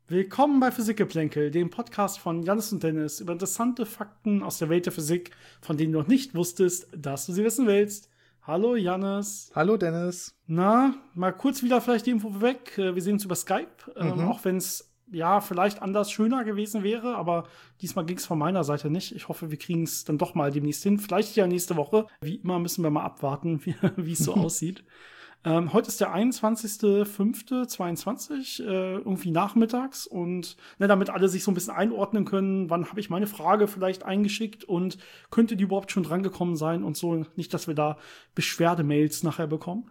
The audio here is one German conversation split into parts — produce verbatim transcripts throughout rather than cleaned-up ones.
Willkommen bei Physikgeplänkel, dem Podcast von Jannis und Dennis über interessante Fakten aus der Welt der Physik, von denen du noch nicht wusstest, dass du sie wissen willst. Hallo Jannis. Hallo Dennis. Na, mal kurz wieder vielleicht die Info weg. Wir sehen uns über Skype, mhm. ähm, auch wenn es ja vielleicht anders schöner gewesen wäre, aber diesmal ging es von meiner Seite nicht. Ich hoffe, wir kriegen es dann doch mal demnächst hin. Vielleicht ja nächste Woche. Wie immer müssen wir mal abwarten, wie es so aussieht. Ähm, heute ist der einundzwanzigster fünfter zweiundzwanzig, äh, irgendwie nachmittags. Und ne, damit alle sich so ein bisschen einordnen können, wann habe ich meine Frage vielleicht eingeschickt und könnte die überhaupt schon drangekommen sein und so. Nicht, dass wir da Beschwerdemails nachher bekommen.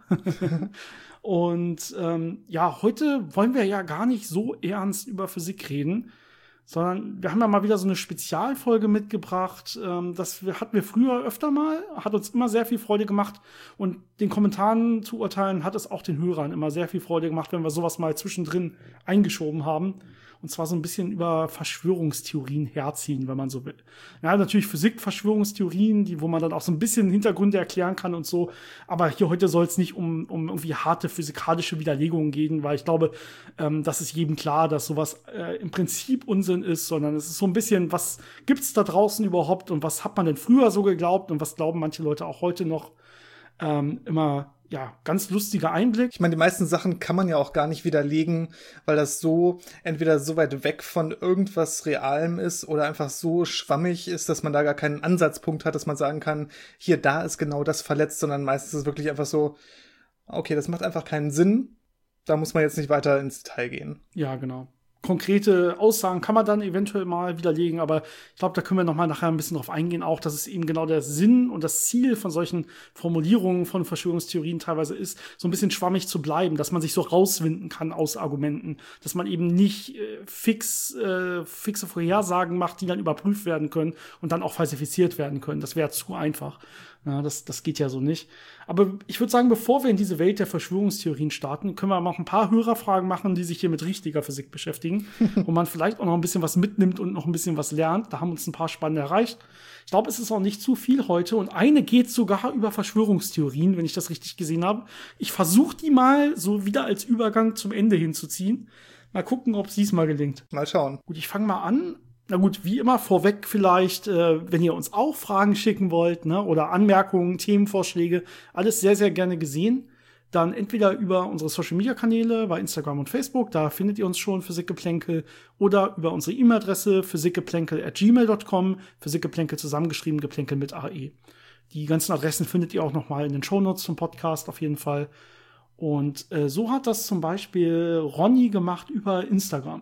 Und ähm, ja, heute wollen wir ja gar nicht so ernst über Physik reden, sondern wir haben ja mal wieder so eine Spezialfolge mitgebracht. Ähm, das hatten wir früher öfter mal, hat uns immer sehr viel Freude gemacht. Und den Kommentaren zu urteilen, hat es auch den Hörern immer sehr viel Freude gemacht, wenn wir sowas mal zwischendrin eingeschoben haben. Und zwar so ein bisschen über Verschwörungstheorien herziehen, wenn man so will. Ja, natürlich Physik-Verschwörungstheorien, die, wo man dann auch so ein bisschen Hintergründe erklären kann und so. Aber hier heute soll es nicht um, um irgendwie harte physikalische Widerlegungen gehen, weil ich glaube, ähm, das ist jedem klar, dass sowas äh, im Prinzip Unsinn ist, sondern es ist so ein bisschen, was gibt's da draußen überhaupt und was hat man denn früher so geglaubt und was glauben manche Leute auch heute noch. Ähm, immer ja, ganz lustiger Einblick. Ich meine, die meisten Sachen kann man ja auch gar nicht widerlegen, weil das so entweder so weit weg von irgendwas Realem ist oder einfach so schwammig ist, dass man da gar keinen Ansatzpunkt hat, dass man sagen kann, hier, da ist genau das verletzt, sondern meistens ist es wirklich einfach so, okay, das macht einfach keinen Sinn, da muss man jetzt nicht weiter ins Detail gehen. Ja, genau. Konkrete Aussagen kann man dann eventuell mal widerlegen, aber ich glaube, da können wir noch mal nachher ein bisschen drauf eingehen, auch, dass es eben genau der Sinn und das Ziel von solchen Formulierungen von Verschwörungstheorien teilweise ist, so ein bisschen schwammig zu bleiben, dass man sich so rauswinden kann aus Argumenten, dass man eben nicht äh, fix äh, fixe Vorhersagen macht, die dann überprüft werden können und dann auch falsifiziert werden können. Das wäre zu einfach. Ja, das, das geht ja so nicht. Aber ich würde sagen, bevor wir in diese Welt der Verschwörungstheorien starten, können wir noch ein paar Hörerfragen machen, die sich hier mit richtiger Physik beschäftigen, wo man vielleicht auch noch ein bisschen was mitnimmt und noch ein bisschen was lernt. Da haben uns ein paar spannende erreicht. Ich glaube, es ist auch nicht zu viel heute. Und eine geht sogar über Verschwörungstheorien, wenn ich das richtig gesehen habe. Ich versuche die mal so wieder als Übergang zum Ende hinzuziehen. Mal gucken, ob es diesmal gelingt. Mal schauen. Gut, ich fange mal an. Na gut, wie immer vorweg vielleicht, äh, wenn ihr uns auch Fragen schicken wollt, ne, oder Anmerkungen, Themenvorschläge, alles sehr, sehr gerne gesehen. Dann entweder über unsere Social-Media-Kanäle bei Instagram und Facebook, da findet ihr uns schon, Physikgeplänkel, oder über unsere E-Mail-Adresse physikgeplänkel at gmail dot com, Physikgeplänkel zusammengeschrieben, Geplänkel mit A E. Die ganzen Adressen findet ihr auch noch mal in den Shownotes zum Podcast auf jeden Fall. Und äh, so hat das zum Beispiel Ronny gemacht über Instagram.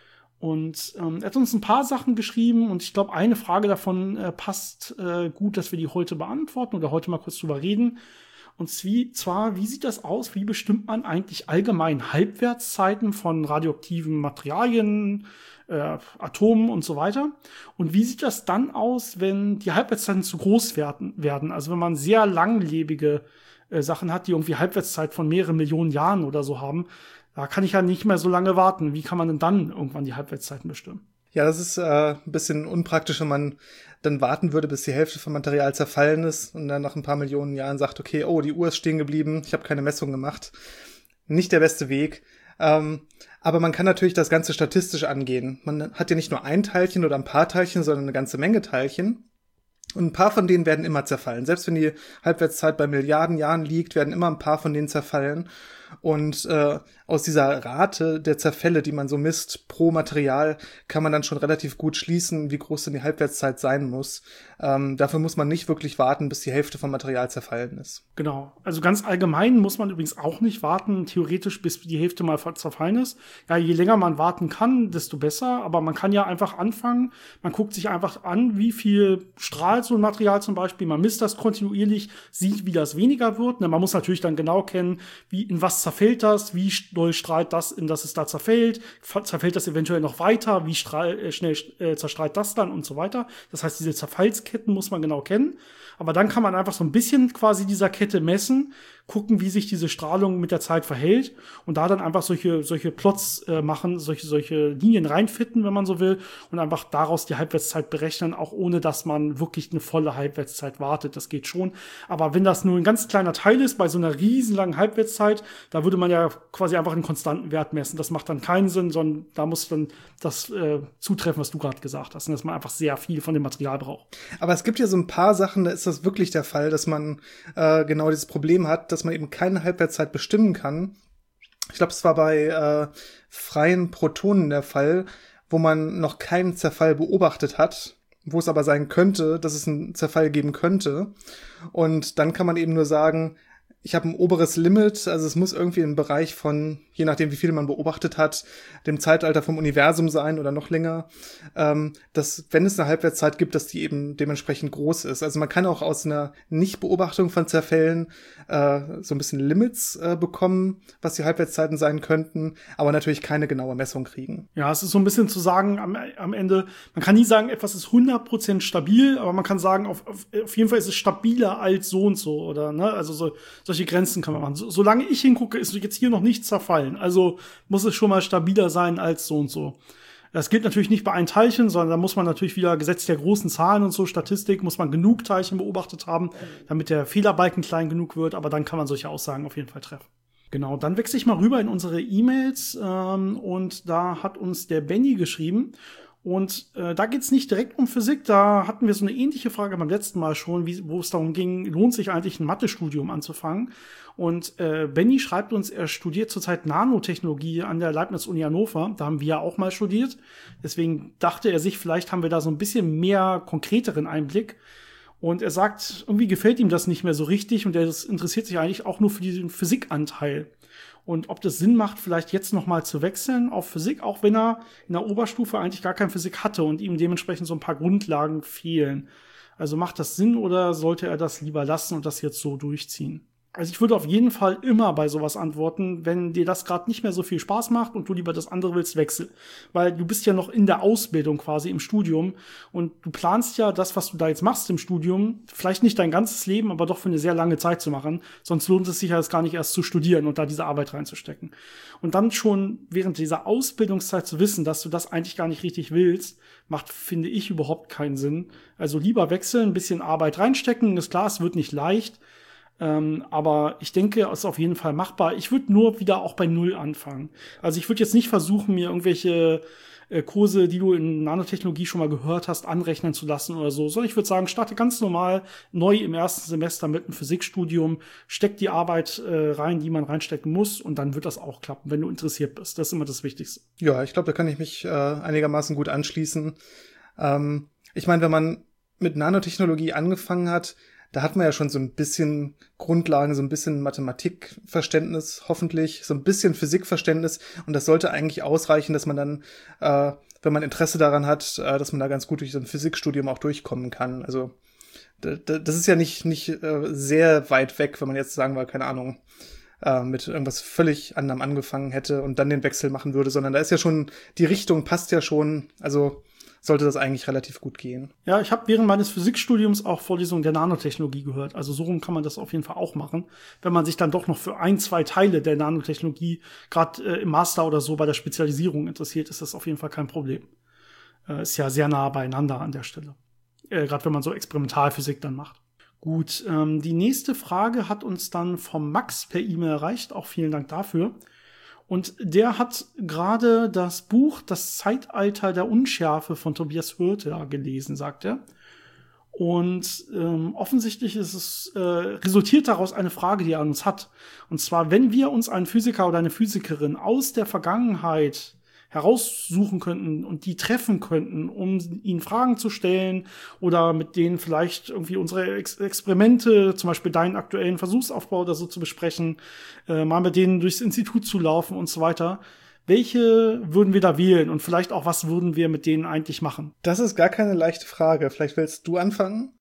Und ähm, er hat uns ein paar Sachen geschrieben und ich glaube, eine Frage davon äh, passt äh, gut, dass wir die heute beantworten oder heute mal kurz drüber reden. Und zwar, wie sieht das aus? Wie bestimmt man eigentlich allgemein Halbwertszeiten von radioaktiven Materialien, äh, Atomen und so weiter? Und wie sieht das dann aus, wenn die Halbwertszeiten zu groß werden? werden? Also wenn man sehr langlebige äh, Sachen hat, die irgendwie Halbwertszeit von mehreren Millionen Jahren oder so haben, da kann ich ja nicht mehr so lange warten. Wie kann man denn dann irgendwann die Halbwertszeiten bestimmen? Ja, das ist äh, ein bisschen unpraktisch, wenn man dann warten würde, bis die Hälfte vom Material zerfallen ist und dann nach ein paar Millionen Jahren sagt, okay, oh, die Uhr ist stehen geblieben, ich habe keine Messung gemacht. Nicht der beste Weg. Ähm, aber man kann natürlich das Ganze statistisch angehen. Man hat ja nicht nur ein Teilchen oder ein paar Teilchen, sondern eine ganze Menge Teilchen. Und ein paar von denen werden immer zerfallen. Selbst wenn die Halbwertszeit bei Milliarden Jahren liegt, werden immer ein paar von denen zerfallen. Und äh, aus dieser Rate der Zerfälle, die man so misst pro Material, kann man dann schon relativ gut schließen, wie groß denn die Halbwertszeit sein muss. Ähm, dafür muss man nicht wirklich warten, bis die Hälfte vom Material zerfallen ist. Genau. Also ganz allgemein muss man übrigens auch nicht warten, theoretisch, bis die Hälfte mal zerfallen ist. Ja, je länger man warten kann, desto besser. Aber man kann ja einfach anfangen. Man guckt sich einfach an, wie viel strahlt so ein Material zum Beispiel. Man misst das kontinuierlich, sieht, wie das weniger wird. Man muss natürlich dann genau kennen, wie in was zerfällt das, wie doll strahlt das, in das es da zerfällt, zerfällt das eventuell noch weiter, wie strahl, äh, schnell äh, zerstrahlt das dann und so weiter. Das heißt, diese Zerfallsketten muss man genau kennen. Aber dann kann man einfach so ein bisschen quasi dieser Kette messen, gucken, wie sich diese Strahlung mit der Zeit verhält und da dann einfach solche solche Plots äh, machen, solche solche Linien reinfitten, wenn man so will, und einfach daraus die Halbwertszeit berechnen, auch ohne dass man wirklich eine volle Halbwertszeit wartet. Das geht schon. Aber wenn das nur ein ganz kleiner Teil ist, bei so einer riesenlangen Halbwertszeit, da würde man ja quasi einfach einen konstanten Wert messen. Das macht dann keinen Sinn, sondern da muss dann das äh, zutreffen, was du gerade gesagt hast, und dass man einfach sehr viel von dem Material braucht. Aber es gibt ja so ein paar Sachen, da ist das wirklich der Fall, dass man äh, genau dieses Problem hat, dass man eben keine Halbwertszeit bestimmen kann. Ich glaube, es war bei äh, freien Protonen der Fall, wo man noch keinen Zerfall beobachtet hat, wo es aber sein könnte, dass es einen Zerfall geben könnte. Und dann kann man eben nur sagen, ich habe ein oberes Limit, also es muss irgendwie im Bereich von, je nachdem wie viel man beobachtet hat, dem Zeitalter vom Universum sein oder noch länger, ähm, dass, wenn es eine Halbwertszeit gibt, dass die eben dementsprechend groß ist. Also man kann auch aus einer Nichtbeobachtung von Zerfällen äh, so ein bisschen Limits äh, bekommen, was die Halbwertszeiten sein könnten, aber natürlich keine genaue Messung kriegen. Ja, es ist so ein bisschen zu sagen am, am Ende, man kann nie sagen, etwas ist hundert Prozent stabil, aber man kann sagen, auf, auf, auf jeden Fall ist es stabiler als so und so, oder, ne, also so, solche Grenzen kann man machen. So, solange ich hingucke, ist jetzt hier noch nichts zerfallen. Also muss es schon mal stabiler sein als so und so. Das gilt natürlich nicht bei allen Teilchen, sondern da muss man natürlich wieder Gesetz der großen Zahlen und so, Statistik, muss man genug Teilchen beobachtet haben, damit der Fehlerbalken klein genug wird, aber dann kann man solche Aussagen auf jeden Fall treffen. Genau, dann wechsle ich mal rüber in unsere E-Mails ähm, und da hat uns der Benny geschrieben. Und äh, da geht's nicht direkt um Physik, da hatten wir so eine ähnliche Frage beim letzten Mal schon, wie, wo es darum ging, lohnt sich eigentlich ein Mathestudium anzufangen? Und äh, Benny schreibt uns, er studiert zurzeit Nanotechnologie an der Leibniz-Uni Hannover, da haben wir ja auch mal studiert. Deswegen dachte er sich, vielleicht haben wir da so ein bisschen mehr konkreteren Einblick. Und er sagt, irgendwie gefällt ihm das nicht mehr so richtig und er interessiert sich eigentlich auch nur für diesen Physikanteil. Und ob das Sinn macht, vielleicht jetzt noch mal zu wechseln auf Physik, auch wenn er in der Oberstufe eigentlich gar keine Physik hatte und ihm dementsprechend so ein paar Grundlagen fehlen. Also macht das Sinn oder sollte er das lieber lassen und das jetzt so durchziehen? Also ich würde auf jeden Fall immer bei sowas antworten, wenn dir das gerade nicht mehr so viel Spaß macht und du lieber das andere willst, wechsel. Weil du bist ja noch in der Ausbildung quasi im Studium und du planst ja das, was du da jetzt machst im Studium, vielleicht nicht dein ganzes Leben, aber doch für eine sehr lange Zeit zu machen. Sonst lohnt es sich ja jetzt gar nicht erst zu studieren und da diese Arbeit reinzustecken. Und dann schon während dieser Ausbildungszeit zu wissen, dass du das eigentlich gar nicht richtig willst, macht, finde ich, überhaupt keinen Sinn. Also lieber wechseln, ein bisschen Arbeit reinstecken. Ist klar, es wird nicht leicht. Ähm, aber ich denke, es ist auf jeden Fall machbar. Ich würde nur wieder auch bei Null anfangen. Also ich würde jetzt nicht versuchen, mir irgendwelche äh, Kurse, die du in Nanotechnologie schon mal gehört hast, anrechnen zu lassen oder so. Sondern ich würde sagen, starte ganz normal neu im ersten Semester mit einem Physikstudium, steck die Arbeit äh, rein, die man reinstecken muss, und dann wird das auch klappen, wenn du interessiert bist. Das ist immer das Wichtigste. Ja, ich glaube, da kann ich mich äh, einigermaßen gut anschließen. Ähm, ich meine, wenn man mit Nanotechnologie angefangen hat, da hat man ja schon so ein bisschen Grundlagen, so ein bisschen Mathematikverständnis, hoffentlich, so ein bisschen Physikverständnis. Und das sollte eigentlich ausreichen, dass man dann, äh, wenn man Interesse daran hat, äh, dass man da ganz gut durch so ein Physikstudium auch durchkommen kann. Also d- d- das ist ja nicht nicht äh, sehr weit weg, wenn man jetzt sagen wir, keine Ahnung, äh, mit irgendwas völlig anderem angefangen hätte und dann den Wechsel machen würde, sondern da ist ja schon, die Richtung passt ja schon, also sollte das eigentlich relativ gut gehen. Ja, ich habe während meines Physikstudiums auch Vorlesungen der Nanotechnologie gehört. Also so rum kann man das auf jeden Fall auch machen. Wenn man sich dann doch noch für ein, zwei Teile der Nanotechnologie, gerade äh, im Master oder so bei der Spezialisierung interessiert, ist das auf jeden Fall kein Problem. Äh, ist ja sehr nah beieinander an der Stelle. Äh, gerade wenn man so Experimentalphysik dann macht. Gut, ähm, die nächste Frage hat uns dann vom Max per E-Mail erreicht. Auch vielen Dank dafür. Und der hat gerade das Buch Das Zeitalter der Unschärfe von Tobias Hürter gelesen, sagt er. Und ähm, offensichtlich ist es äh, resultiert daraus eine Frage, die er an uns hat. Und zwar, wenn wir uns einen Physiker oder eine Physikerin aus der Vergangenheit heraussuchen könnten und die treffen könnten, um ihnen Fragen zu stellen oder mit denen vielleicht irgendwie unsere Ex- Experimente, zum Beispiel deinen aktuellen Versuchsaufbau oder so zu besprechen, äh, mal mit denen durchs Institut zu laufen und so weiter. Welche würden wir da wählen und vielleicht auch, was würden wir mit denen eigentlich machen? Das ist gar keine leichte Frage. Vielleicht willst du anfangen?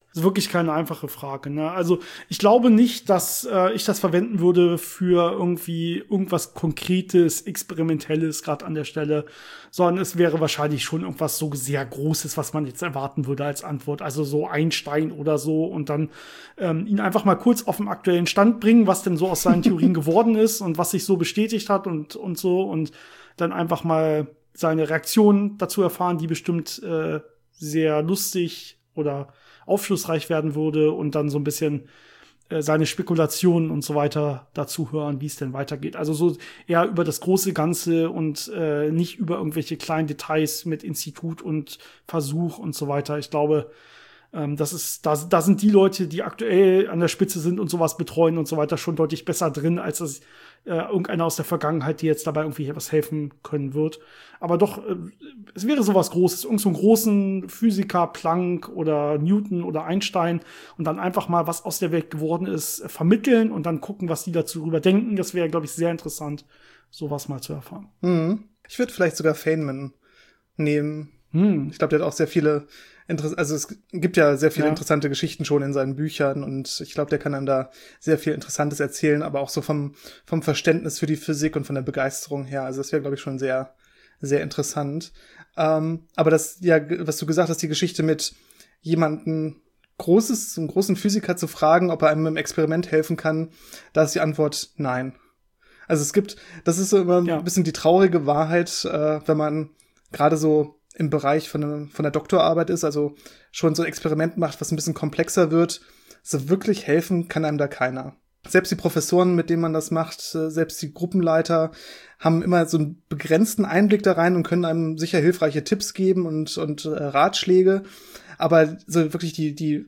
Das ist wirklich keine einfache Frage, ne? Also ich glaube nicht, dass äh, ich das verwenden würde für irgendwie irgendwas Konkretes, Experimentelles gerade an der Stelle, sondern es wäre wahrscheinlich schon irgendwas so sehr Großes, was man jetzt erwarten würde als Antwort. Also so Einstein oder so und dann ähm, ihn einfach mal kurz auf den aktuellen Stand bringen, was denn so aus seinen Theorien geworden ist und was sich so bestätigt hat und, und so und dann einfach mal seine Reaktion dazu erfahren, die bestimmt äh, sehr lustig oder aufschlussreich werden würde und dann so ein bisschen äh, seine Spekulationen und so weiter dazu hören, wie es denn weitergeht. Also so eher über das große Ganze und äh, nicht über irgendwelche kleinen Details mit Institut und Versuch und so weiter. Ich glaube, ähm, das ist, da, da sind die Leute, die aktuell an der Spitze sind und sowas betreuen und so weiter, schon deutlich besser drin, als das äh, irgendeiner aus der Vergangenheit, die jetzt dabei irgendwie etwas helfen können wird. Aber doch, äh, es wäre sowas Großes, irgend so einen großen Physiker, Planck oder Newton oder Einstein und dann einfach mal, was aus der Welt geworden ist, äh, vermitteln und dann gucken, was die dazu drüber denken. Das wäre, glaube ich, sehr interessant, sowas mal zu erfahren. Mhm. Ich würde vielleicht sogar Feynman nehmen. Hm. Ich glaube, der hat auch sehr viele Interess- also es gibt ja sehr viele Ja. interessante Geschichten schon in seinen Büchern und ich glaube, der kann einem da sehr viel Interessantes erzählen, aber auch so vom vom Verständnis für die Physik und von der Begeisterung her. Also das wäre, glaube ich, schon sehr sehr interessant. Ähm, aber das, ja, was du gesagt hast, die Geschichte mit jemanden Großes, einen großen Physiker zu fragen, ob er einem im Experiment helfen kann, da ist die Antwort nein. Also es gibt, das ist so immer Ja. ein bisschen die traurige Wahrheit, äh, wenn man gerade so im Bereich von, einer, von der Doktorarbeit ist, also schon so ein Experiment macht, was ein bisschen komplexer wird. So wirklich helfen kann einem da keiner. Selbst die Professoren, mit denen man das macht, selbst die Gruppenleiter, haben immer so einen begrenzten Einblick da rein und können einem sicher hilfreiche Tipps geben und, und äh, Ratschläge. Aber so wirklich die, die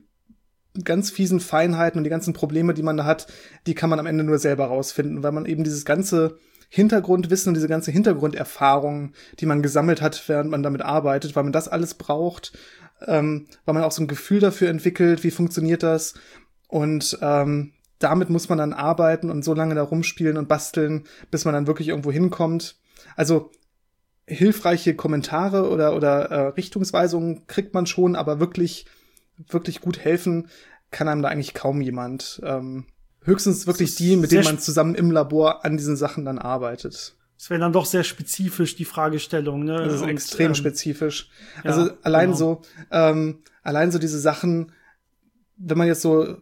ganz fiesen Feinheiten und die ganzen Probleme, die man da hat, die kann man am Ende nur selber rausfinden, weil man eben dieses ganze Hintergrundwissen und diese ganze Hintergrunderfahrung, die man gesammelt hat, während man damit arbeitet, weil man das alles braucht, ähm, weil man auch so ein Gefühl dafür entwickelt, wie funktioniert das und ähm, damit muss man dann arbeiten und so lange da rumspielen und basteln, bis man dann wirklich irgendwo hinkommt. Also hilfreiche Kommentare oder oder äh, Richtungsweisungen kriegt man schon, aber wirklich wirklich gut helfen kann einem da eigentlich kaum jemand. Ähm, höchstens wirklich die, mit denen man zusammen im Labor an diesen Sachen dann arbeitet. Das wäre dann doch sehr spezifisch, die Fragestellung, ne? Das ist Und, extrem ähm, spezifisch. ja, Also allein genau. so, ähm, allein so diese Sachen, wenn man jetzt so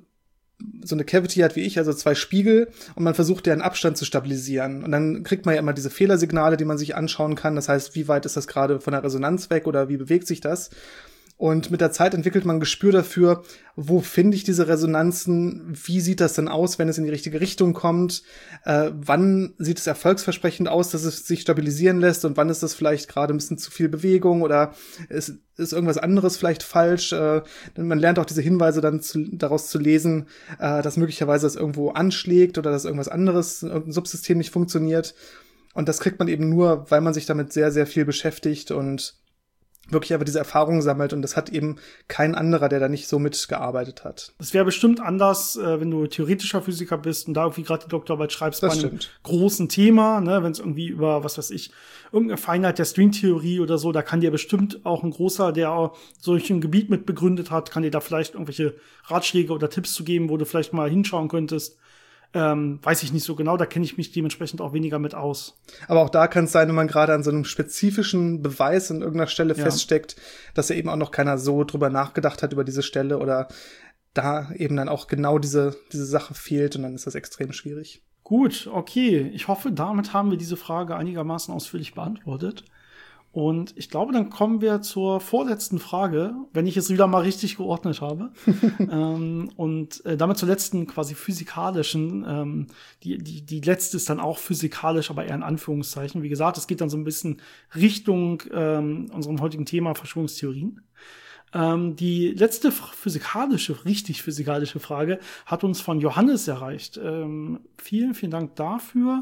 so eine Cavity hat wie ich, also zwei Spiegel, und man versucht deren Abstand zu stabilisieren. Und dann kriegt man ja immer diese Fehlersignale, die man sich anschauen kann. Das heißt, wie weit ist das gerade von der Resonanz weg oder wie bewegt sich das? Und mit der Zeit entwickelt man ein Gespür dafür, wo finde ich diese Resonanzen, wie sieht das denn aus, wenn es in die richtige Richtung kommt, äh, wann sieht es erfolgsversprechend aus, dass es sich stabilisieren lässt und wann ist das vielleicht gerade ein bisschen zu viel Bewegung oder ist, ist irgendwas anderes vielleicht falsch. Äh, denn man lernt auch diese Hinweise dann zu, daraus zu lesen, äh, dass möglicherweise es irgendwo anschlägt oder dass irgendwas anderes, irgendein Subsystem nicht funktioniert. Und das kriegt man eben nur, weil man sich damit sehr, sehr viel beschäftigt und wirklich aber diese Erfahrung sammelt und das hat eben kein anderer, der da nicht so mitgearbeitet hat. Es wäre bestimmt anders, äh, wenn du theoretischer Physiker bist und da irgendwie gerade die Doktorarbeit schreibst Das bei einem stimmt. großen Thema, ne, wenn es irgendwie über, was weiß ich, irgendeine Feinheit der Stringtheorie oder so, da kann dir bestimmt auch ein großer, der auch solch ein Gebiet mit begründet hat, kann dir da vielleicht irgendwelche Ratschläge oder Tipps zu geben, wo du vielleicht mal hinschauen könntest. Ähm, weiß ich nicht so genau, da kenne ich mich dementsprechend auch weniger mit aus. Aber auch da kann es sein, wenn man gerade an so einem spezifischen Beweis an irgendeiner Stelle Ja. feststeckt, dass ja eben auch noch keiner so drüber nachgedacht hat über diese Stelle oder da eben dann auch genau diese, diese Sache fehlt und dann ist das extrem schwierig. Gut, okay. Ich hoffe, damit haben wir diese Frage einigermaßen ausführlich beantwortet. Und ich glaube, dann kommen wir zur vorletzten Frage, wenn ich es wieder mal richtig geordnet habe. ähm, und äh, damit zur letzten quasi physikalischen. Ähm, die, die, die letzte ist dann auch physikalisch, aber eher in Anführungszeichen. Wie gesagt, es geht dann so ein bisschen Richtung ähm, unserem heutigen Thema Verschwörungstheorien. Ähm, die letzte physikalische, richtig physikalische Frage hat uns von Johannes erreicht. Ähm, vielen, vielen Dank dafür.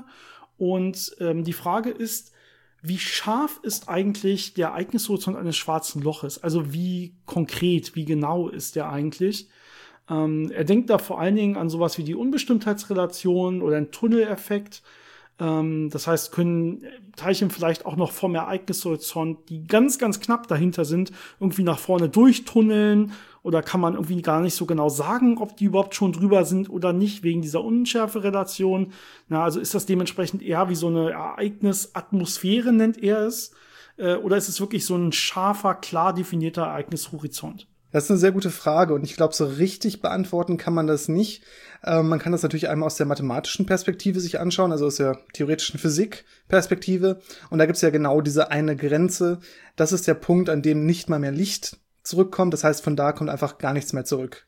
Und ähm, die Frage ist, wie scharf ist eigentlich der Ereignishorizont eines schwarzen Loches? Also wie konkret, wie genau ist der eigentlich? Ähm, er denkt da vor allen Dingen an sowas wie die Unbestimmtheitsrelation oder einen Tunneleffekt. Ähm, das heißt, können Teilchen vielleicht auch noch vom Ereignishorizont, die ganz, ganz knapp dahinter sind, irgendwie nach vorne durchtunneln oder kann man irgendwie gar nicht so genau sagen, ob die überhaupt schon drüber sind oder nicht, wegen dieser Unschärferelation. Na, also ist das dementsprechend eher wie so eine Ereignisatmosphäre, nennt er es, äh, oder ist es wirklich so ein scharfer, klar definierter Ereignishorizont? Das ist eine sehr gute Frage und ich glaube, so richtig beantworten kann man das nicht. Ähm, man kann das natürlich einmal aus der mathematischen Perspektive sich anschauen, also aus der theoretischen Physik-Perspektive. Und da gibt's ja genau diese eine Grenze. Das ist der Punkt, an dem nicht mal mehr Licht zurückkommt. Das heißt, von da kommt einfach gar nichts mehr zurück.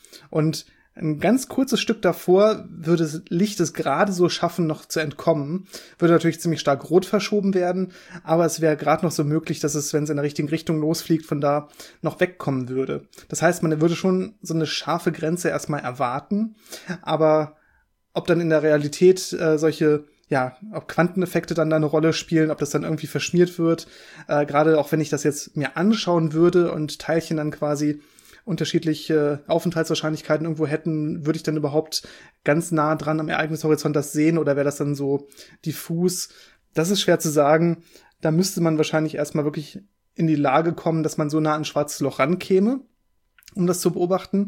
Und ein ganz kurzes Stück davor würde das Licht es gerade so schaffen, noch zu entkommen. Würde natürlich ziemlich stark rot verschoben werden, aber es wäre gerade noch so möglich, dass es, wenn es in der richtigen Richtung losfliegt, von da noch wegkommen würde. Das heißt, man würde schon so eine scharfe Grenze erstmal erwarten, aber ob dann in der Realität äh, solche, ja, ob Quanteneffekte dann da eine Rolle spielen, ob das dann irgendwie verschmiert wird, äh, gerade auch wenn ich das jetzt mir anschauen würde und Teilchen dann quasi unterschiedliche Aufenthaltswahrscheinlichkeiten irgendwo hätten, würde ich dann überhaupt ganz nah dran am Ereignishorizont das sehen oder wäre das dann so diffus? Das ist schwer zu sagen. Da müsste man wahrscheinlich erstmal wirklich in die Lage kommen, dass man so nah an ein schwarzes Loch rankäme, um das zu beobachten.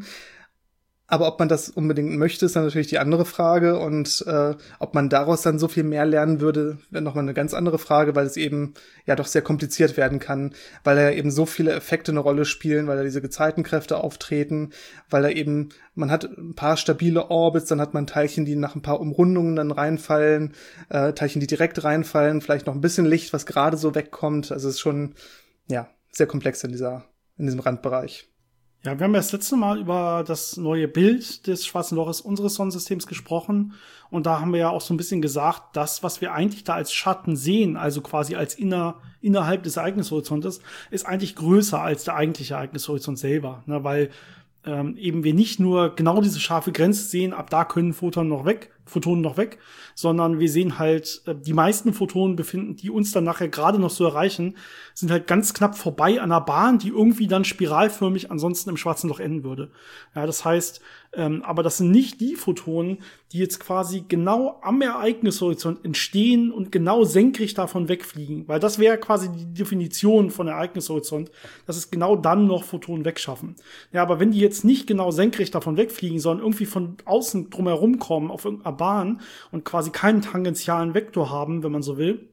Aber ob man das unbedingt möchte, ist dann natürlich die andere Frage. Und äh, ob man daraus dann so viel mehr lernen würde, wäre nochmal eine ganz andere Frage, weil es eben ja doch sehr kompliziert werden kann, weil da eben so viele Effekte eine Rolle spielen, weil da diese Gezeitenkräfte auftreten, weil da eben, man hat ein paar stabile Orbits, dann hat man Teilchen, die nach ein paar Umrundungen dann reinfallen, äh, Teilchen, die direkt reinfallen, vielleicht noch ein bisschen Licht, was gerade so wegkommt. Also es ist schon, ja, sehr komplex in dieser, in diesem Randbereich. Ja, wir haben ja das letzte Mal über das neue Bild des Schwarzen Loches unseres Sonnensystems gesprochen. Und da haben wir ja auch so ein bisschen gesagt, das, was wir eigentlich da als Schatten sehen, also quasi als inner, innerhalb des Ereignishorizontes, ist eigentlich größer als der eigentliche Ereignishorizont selber. Ne, weil ähm, eben wir nicht nur genau diese scharfe Grenze sehen, ab da können Photonen noch weg, Photonen noch weg, sondern wir sehen halt, äh, die meisten Photonen befinden, die uns dann nachher gerade noch so erreichen, sind halt ganz knapp vorbei an einer Bahn, die irgendwie dann spiralförmig ansonsten im schwarzen Loch enden würde. Ja, das heißt, ähm, aber das sind nicht die Photonen, die jetzt quasi genau am Ereignishorizont entstehen und genau senkrecht davon wegfliegen, weil das wäre quasi die Definition von Ereignishorizont, dass es genau dann noch Photonen wegschaffen. Ja, aber wenn die jetzt nicht genau senkrecht davon wegfliegen, sondern irgendwie von außen drumherum kommen auf irgendeiner Bahn und quasi keinen tangentialen Vektor haben, wenn man so will,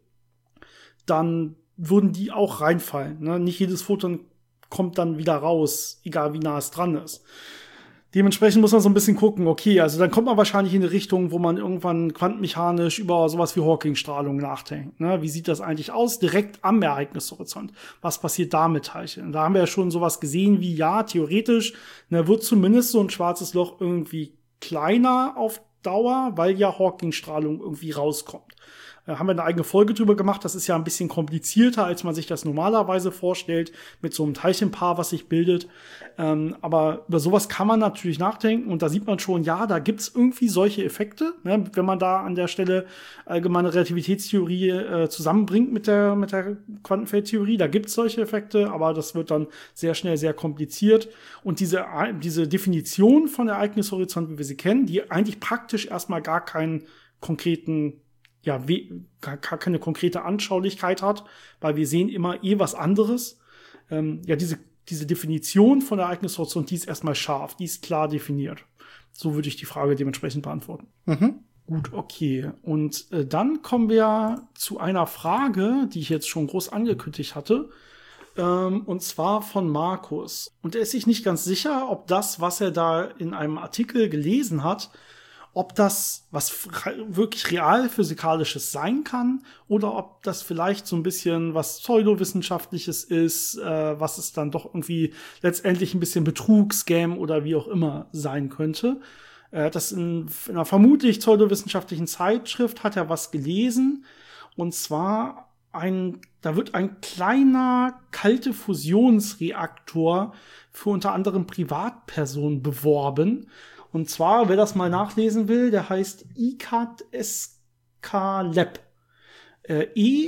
dann würden die auch reinfallen. Ne? Nicht jedes Photon kommt dann wieder raus, egal wie nah es dran ist. Dementsprechend muss man so ein bisschen gucken, okay, also dann kommt man wahrscheinlich in eine Richtung, wo man irgendwann quantenmechanisch über sowas wie Hawking-Strahlung nachdenkt. Ne? Wie sieht das eigentlich aus? Direkt am Ereignishorizont. Was passiert da mit Teilchen? Da haben wir ja schon sowas gesehen wie, ja, theoretisch, ne, wird zumindest so ein schwarzes Loch irgendwie kleiner auf Dauer, weil ja Hawking-Strahlung irgendwie rauskommt. Da haben wir eine eigene Folge drüber gemacht. Das ist ja ein bisschen komplizierter, als man sich das normalerweise vorstellt, mit so einem Teilchenpaar, was sich bildet. Ähm, aber über sowas kann man natürlich nachdenken. Und da sieht man schon, ja, da gibt's irgendwie solche Effekte, ne, wenn man da an der Stelle allgemeine Relativitätstheorie äh, zusammenbringt mit der, mit der Quantenfeldtheorie. Da gibt's solche Effekte, aber das wird dann sehr schnell sehr kompliziert. Und diese, diese Definition von Ereignishorizont, wie wir sie kennen, die eigentlich praktisch erstmal gar keinen konkreten ja, we- gar, gar keine konkrete Anschaulichkeit hat, weil wir sehen immer eh was anderes. Ähm, ja, diese, diese Definition von Ereignishorizont, die ist erstmal scharf, die ist klar definiert. So würde ich die Frage dementsprechend beantworten. Mhm. Gut, okay. Und äh, dann kommen wir zu einer Frage, die ich jetzt schon groß angekündigt hatte, ähm, und zwar von Markus. Und er ist sich nicht ganz sicher, ob das, was er da in einem Artikel gelesen hat, ob das was wirklich real physikalisches sein kann oder ob das vielleicht so ein bisschen was pseudowissenschaftliches ist, äh, was es dann doch irgendwie letztendlich ein bisschen Betrug, Scam oder wie auch immer sein könnte. Äh, das in, in einer vermutlich pseudowissenschaftlichen Zeitschrift hat er was gelesen, und zwar ein, da wird ein kleiner kalte Fusionsreaktor für unter anderem Privatpersonen beworben. Und zwar, wer das mal nachlesen will, der heißt I C A T S K Lab. Äh,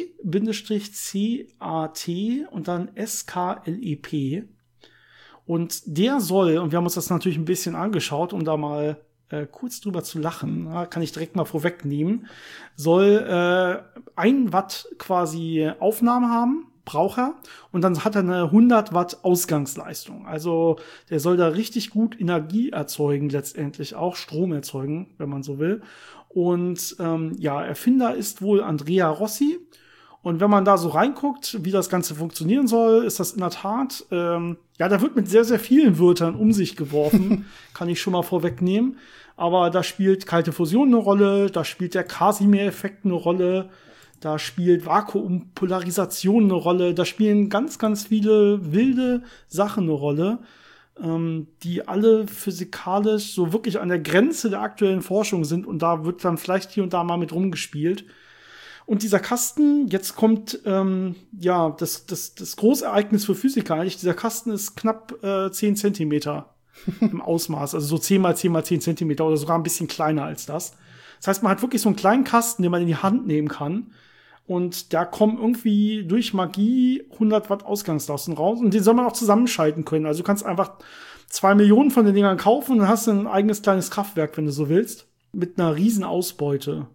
E-C A T und dann S K L E P. Und der soll, und wir haben uns das natürlich ein bisschen angeschaut, um da mal äh, kurz drüber zu lachen, ja, kann ich direkt mal vorwegnehmen, soll äh, ein Watt quasi Aufnahme haben. braucht er. Und dann hat er eine hundert Watt Ausgangsleistung. Also der soll da richtig gut Energie erzeugen, letztendlich auch Strom erzeugen, wenn man so will. Und ähm, ja, Erfinder ist wohl Andrea Rossi. Und wenn man da so reinguckt, wie das Ganze funktionieren soll, ist das in der Tat, ähm, ja, da wird mit sehr, sehr vielen Wörtern um sich geworfen, kann ich schon mal vorwegnehmen. Aber da spielt kalte Fusion eine Rolle, da spielt der Casimir-Effekt eine Rolle, da spielt Vakuumpolarisation eine Rolle, da spielen ganz, ganz viele wilde Sachen eine Rolle, ähm, die alle physikalisch so wirklich an der Grenze der aktuellen Forschung sind. Und da wird dann vielleicht hier und da mal mit rumgespielt. Und dieser Kasten, jetzt kommt ähm, ja das, das, das Großereignis für Physiker eigentlich. Dieser Kasten ist knapp äh, zehn Zentimeter im Ausmaß. Also so zehn mal zehn mal zehn Zentimeter oder sogar ein bisschen kleiner als das. Das heißt, man hat wirklich so einen kleinen Kasten, den man in die Hand nehmen kann. Und da kommen irgendwie durch Magie hundert Watt Ausgangsleistung raus. Und den soll man auch zusammenschalten können. Also du kannst einfach zwei Millionen von den Dingern kaufen und dann hast du ein eigenes kleines Kraftwerk, wenn du so willst. Mit einer riesen Ausbeute.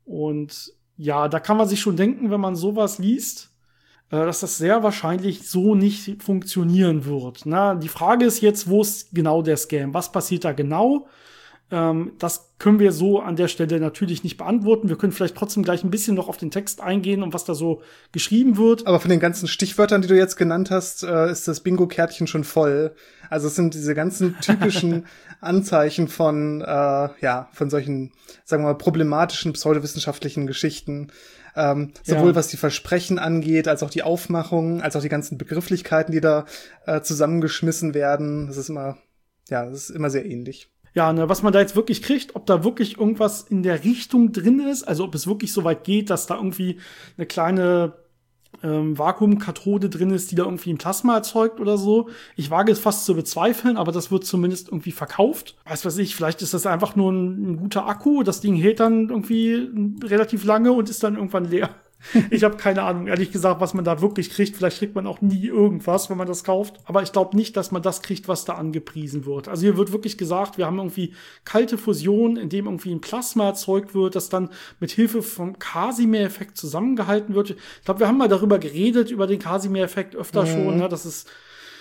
Und ja, da kann man sich schon denken, wenn man sowas liest, äh, dass das sehr wahrscheinlich so nicht funktionieren wird. Na, die Frage ist jetzt, wo ist genau der Scam? Was passiert da genau? Ähm, das können wir so an der Stelle natürlich nicht beantworten. Wir können vielleicht trotzdem gleich ein bisschen noch auf den Text eingehen und was da so geschrieben wird. Aber von den ganzen Stichwörtern, die du jetzt genannt hast, äh, ist das Bingo-Kärtchen schon voll. Also es sind diese ganzen typischen Anzeichen von, äh, ja, von solchen, sagen wir mal, problematischen pseudowissenschaftlichen Geschichten. Ähm, sowohl ja. was die Versprechen angeht, als auch die Aufmachung, als auch die ganzen Begrifflichkeiten, die da äh, zusammengeschmissen werden. Das ist immer, ja, das ist immer sehr ähnlich. Ja, ne, was man da jetzt wirklich kriegt, ob da wirklich irgendwas in der Richtung drin ist, also ob es wirklich so weit geht, dass da irgendwie eine kleine ähm, Vakuumkathode drin ist, die da irgendwie ein Plasma erzeugt oder so. Ich wage es fast zu bezweifeln, aber das wird zumindest irgendwie verkauft. Weiß was ich, vielleicht ist das einfach nur ein, ein guter Akku, das Ding hält dann irgendwie relativ lange und ist dann irgendwann leer. Ich habe keine Ahnung, ehrlich gesagt, was man da wirklich kriegt. Vielleicht kriegt man auch nie irgendwas, wenn man das kauft. Aber ich glaube nicht, dass man das kriegt, was da angepriesen wird. Also hier wird wirklich gesagt, wir haben irgendwie kalte Fusion, in dem irgendwie ein Plasma erzeugt wird, das dann mit Hilfe vom Casimir-Effekt zusammengehalten wird. Ich glaube, wir haben mal darüber geredet, über den Casimir-Effekt öfter mhm. schon. Ne? Das ist,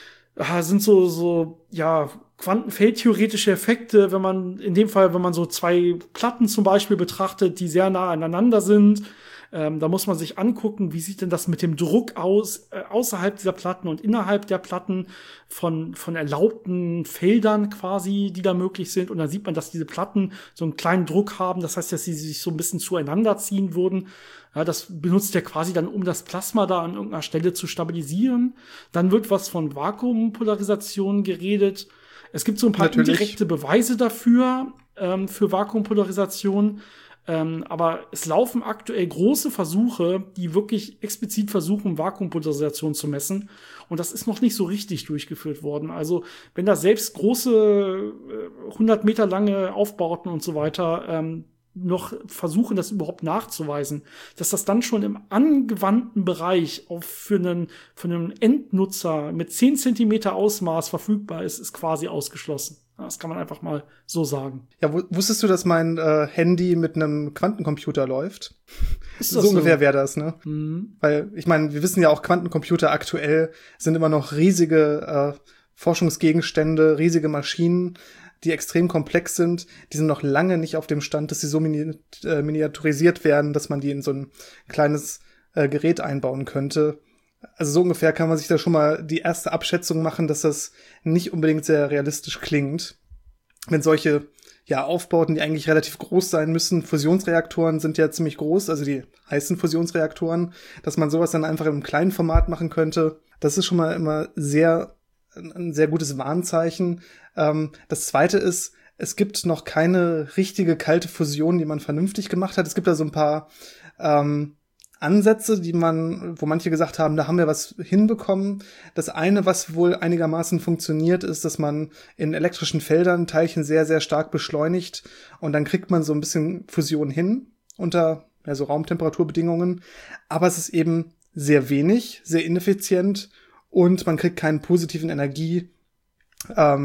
äh, sind so, so, ja, quantenfeldtheoretische Effekte, wenn man, in dem Fall, wenn man so zwei Platten zum Beispiel betrachtet, die sehr nah aneinander sind. Ähm, da muss man sich angucken, wie sieht denn das mit dem Druck aus, äh, außerhalb dieser Platten und innerhalb der Platten von, von erlaubten Feldern quasi, die da möglich sind. Und dann sieht man, dass diese Platten so einen kleinen Druck haben. Das heißt, dass sie sich so ein bisschen zueinander ziehen würden. Ja, das benutzt er quasi dann, um das Plasma da an irgendeiner Stelle zu stabilisieren. Dann wird was von Vakuumpolarisation geredet. Es gibt so ein paar Natürlich. indirekte Beweise dafür, ähm, für Vakuumpolarisation. Ähm, aber es laufen aktuell große Versuche, die wirklich explizit versuchen, Vakuumpolarisation zu messen. Und das ist noch nicht so richtig durchgeführt worden. Also wenn da selbst große äh, hundert Meter lange Aufbauten und so weiter ähm, noch versuchen, das überhaupt nachzuweisen, dass das dann schon im angewandten Bereich auf für einen, für einen Endnutzer mit zehn Zentimeter Ausmaß verfügbar ist, ist quasi ausgeschlossen. Das kann man einfach mal so sagen. Ja, wusstest du, dass mein äh, Handy mit einem Quantencomputer läuft? Ist das so ungefähr so? wäre das, ne? Mhm. Weil, ich meine, wir wissen ja auch, Quantencomputer aktuell sind immer noch riesige äh, Forschungsgegenstände, riesige Maschinen, die extrem komplex sind. Die sind noch lange nicht auf dem Stand, dass sie so mini- äh, miniaturisiert werden, dass man die in so ein kleines äh, Gerät einbauen könnte. Also so ungefähr kann man sich da schon mal die erste Abschätzung machen, dass das nicht unbedingt sehr realistisch klingt. Wenn solche ja Aufbauten, die eigentlich relativ groß sein müssen, Fusionsreaktoren sind ja ziemlich groß, also die heißen Fusionsreaktoren, dass man sowas dann einfach im kleinen Format machen könnte, das ist schon mal immer sehr ein sehr gutes Warnzeichen. Ähm, das zweite ist, es gibt noch keine richtige kalte Fusion, die man vernünftig gemacht hat. Es gibt da so ein paar ähm, Ansätze, die man, wo manche gesagt haben, da haben wir was hinbekommen. Das eine, was wohl einigermaßen funktioniert, ist, dass man in elektrischen Feldern Teilchen sehr, sehr stark beschleunigt und dann kriegt man so ein bisschen Fusion hin unter ja, so Raumtemperaturbedingungen. Aber es ist eben sehr wenig, sehr ineffizient und man kriegt keinen positiven Energie, ähm,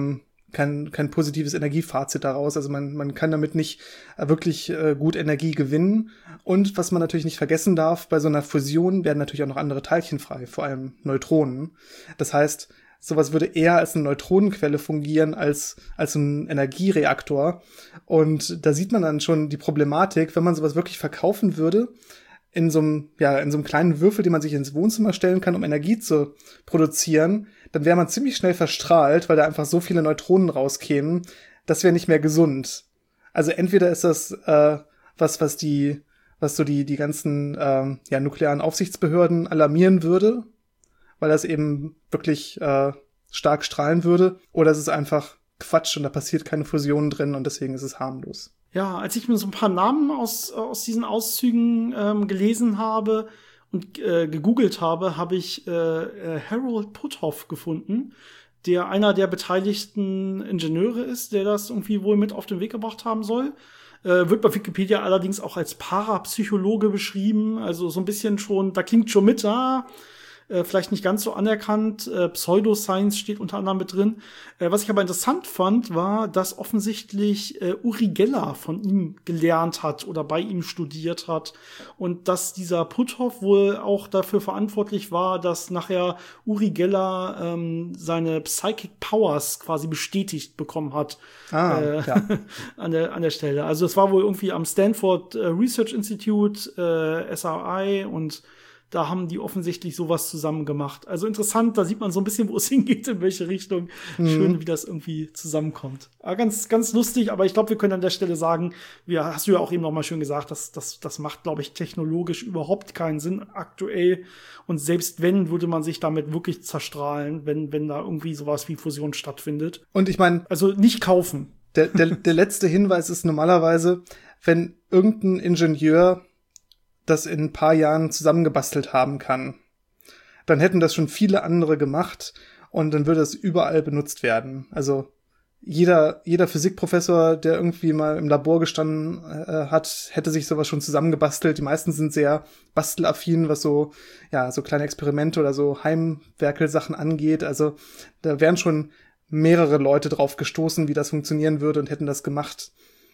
kein, kein positives Energiefazit daraus. Also man, man kann damit nicht wirklich äh, gut Energie gewinnen. Und was man natürlich nicht vergessen darf, bei so einer Fusion werden natürlich auch noch andere Teilchen frei, vor allem Neutronen. Das heißt, sowas würde eher als eine Neutronenquelle fungieren als, als ein Energiereaktor. Und da sieht man dann schon die Problematik, wenn man sowas wirklich verkaufen würde, in so einem, ja, in so einem kleinen Würfel, den man sich ins Wohnzimmer stellen kann, um Energie zu produzieren, dann wäre man ziemlich schnell verstrahlt, weil da einfach so viele Neutronen rauskämen. Das wäre nicht mehr gesund. Also entweder ist das äh, was, was die, was so die die ganzen ähm, ja nuklearen Aufsichtsbehörden alarmieren würde, weil das eben wirklich äh, stark strahlen würde, oder es ist einfach Quatsch und da passiert keine Fusion drin und deswegen ist es harmlos. Ja, als ich mir so ein paar Namen aus aus diesen Auszügen ähm, gelesen habe und äh, gegoogelt habe, habe ich äh, äh, Harold Puthoff gefunden, der einer der beteiligten Ingenieure ist, der das irgendwie wohl mit auf den Weg gebracht haben soll. Äh, wird bei Wikipedia allerdings auch als Parapsychologe beschrieben, also so ein bisschen schon, da klingt schon mit, ah, Äh, vielleicht nicht ganz so anerkannt. Äh, Pseudoscience steht unter anderem mit drin. Äh, was ich aber interessant fand, war, dass offensichtlich äh, Uri Geller von ihm gelernt hat oder bei ihm studiert hat. Und dass dieser Puthoff wohl auch dafür verantwortlich war, dass nachher Uri Geller ähm, seine Psychic Powers quasi bestätigt bekommen hat. Ah, äh, ja. an der, an der Stelle. Also es war wohl irgendwie am Stanford äh, Research Institute, äh, S R I, und da haben die offensichtlich sowas zusammen gemacht. Also interessant, da sieht man so ein bisschen, wo es hingeht, in welche Richtung. Mhm. Schön, wie das irgendwie zusammenkommt. Aber ganz, ganz lustig, aber ich glaube, wir können an der Stelle sagen, wir, hast du ja auch eben noch mal schön gesagt, dass das, das macht, glaube ich, technologisch überhaupt keinen Sinn aktuell. Und selbst wenn, würde man sich damit wirklich zerstrahlen, wenn, wenn da irgendwie sowas wie Fusion stattfindet. Und ich meine, also nicht kaufen. Der, der, der letzte Hinweis ist normalerweise, wenn irgendein Ingenieur das in ein paar Jahren zusammengebastelt haben kann, dann hätten das schon viele andere gemacht und dann würde es überall benutzt werden. Also jeder jeder Physikprofessor, der irgendwie mal im Labor gestanden äh, hat, hätte sich sowas schon zusammengebastelt. Die meisten sind sehr bastelaffin, was so ja so kleine Experimente oder so Heimwerkelsachen angeht. Also da wären schon mehrere Leute drauf gestoßen, wie das funktionieren würde, und hätten das gemacht.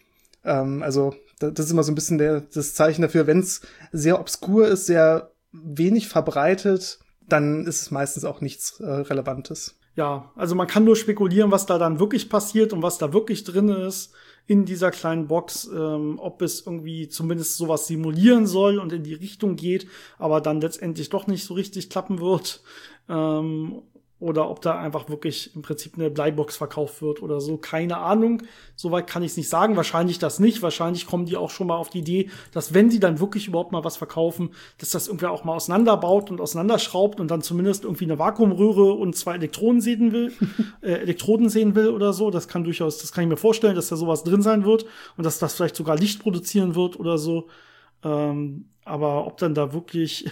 Ähm, also das ist immer so ein bisschen der, das Zeichen dafür, wenn es sehr obskur ist, sehr wenig verbreitet, dann ist es meistens auch nichts äh, Relevantes. Ja, also man kann nur spekulieren, was da dann wirklich passiert und was da wirklich drin ist in dieser kleinen Box, ähm, ob es irgendwie zumindest sowas simulieren soll und in die Richtung geht, aber dann letztendlich doch nicht so richtig klappen wird. Ähm, Oder ob da einfach wirklich im Prinzip eine Bleibox verkauft wird oder so. Keine Ahnung. Soweit kann ich es nicht sagen. Wahrscheinlich das nicht. Wahrscheinlich kommen die auch schon mal auf die Idee, dass wenn sie dann wirklich überhaupt mal was verkaufen, dass das irgendwer auch mal auseinanderbaut und auseinanderschraubt und dann zumindest irgendwie eine Vakuumröhre und zwei Elektroden sehen will, äh, Elektroden sehen will oder so. Das kann durchaus, das kann ich mir vorstellen, dass da sowas drin sein wird und dass das vielleicht sogar Licht produzieren wird oder so. Ähm, aber ob dann da wirklich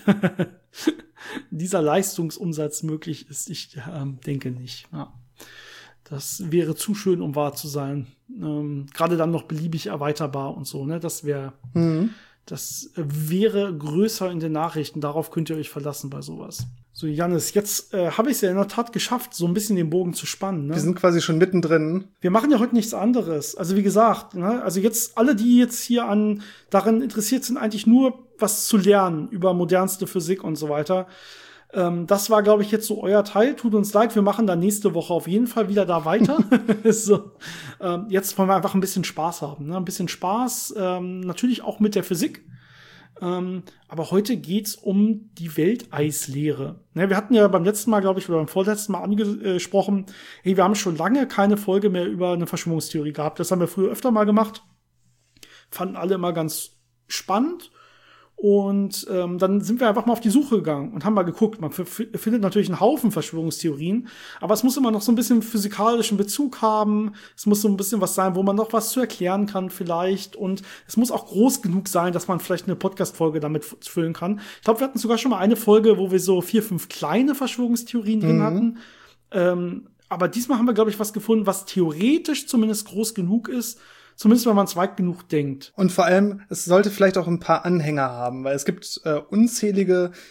dieser Leistungsumsatz möglich ist, ich ähm, denke nicht. Ja. Das wäre zu schön, um wahr zu sein. Ähm, gerade dann noch beliebig erweiterbar und so, ne? Das wäre, mhm. das wäre größer in den Nachrichten. Darauf könnt ihr euch verlassen bei sowas. So, Jannis, jetzt äh, habe ich es ja in der Tat geschafft, so ein bisschen den Bogen zu spannen. Ne? Wir sind quasi schon mittendrin. Wir machen ja heute nichts anderes. Also wie gesagt, ne? Also jetzt alle, die jetzt hier an daran interessiert sind, eigentlich nur was zu lernen über modernste Physik und so weiter. Ähm, das war, glaube ich, jetzt so euer Teil. Tut uns leid, wir machen dann nächste Woche auf jeden Fall wieder da weiter. so, ähm, jetzt wollen wir einfach ein bisschen Spaß haben. Ne? Ein bisschen Spaß, ähm, natürlich auch mit der Physik. Ähm, aber heute geht's um die Welteislehre. Ne, wir hatten ja beim letzten Mal, glaube ich, oder beim vorletzten Mal angesprochen, hey, wir haben schon lange keine Folge mehr über eine Verschwörungstheorie gehabt. Das haben wir früher öfter mal gemacht. Fanden alle immer ganz spannend. Und ähm, dann sind wir einfach mal auf die Suche gegangen und haben mal geguckt. Man f- findet natürlich einen Haufen Verschwörungstheorien, aber es muss immer noch so ein bisschen physikalischen Bezug haben. Es muss so ein bisschen was sein, wo man noch was zu erklären kann vielleicht. Und es muss auch groß genug sein, dass man vielleicht eine Podcast-Folge damit f- füllen kann. Ich glaube, wir hatten sogar schon mal eine Folge, wo wir so vier, fünf kleine Verschwörungstheorien drin mhm. hatten. Ähm, aber diesmal haben wir, glaube ich, was gefunden, was theoretisch zumindest groß genug ist, zumindest wenn man es weit genug denkt. Und vor allem, es sollte vielleicht auch ein paar Anhänger haben, weil es gibt äh, unzählige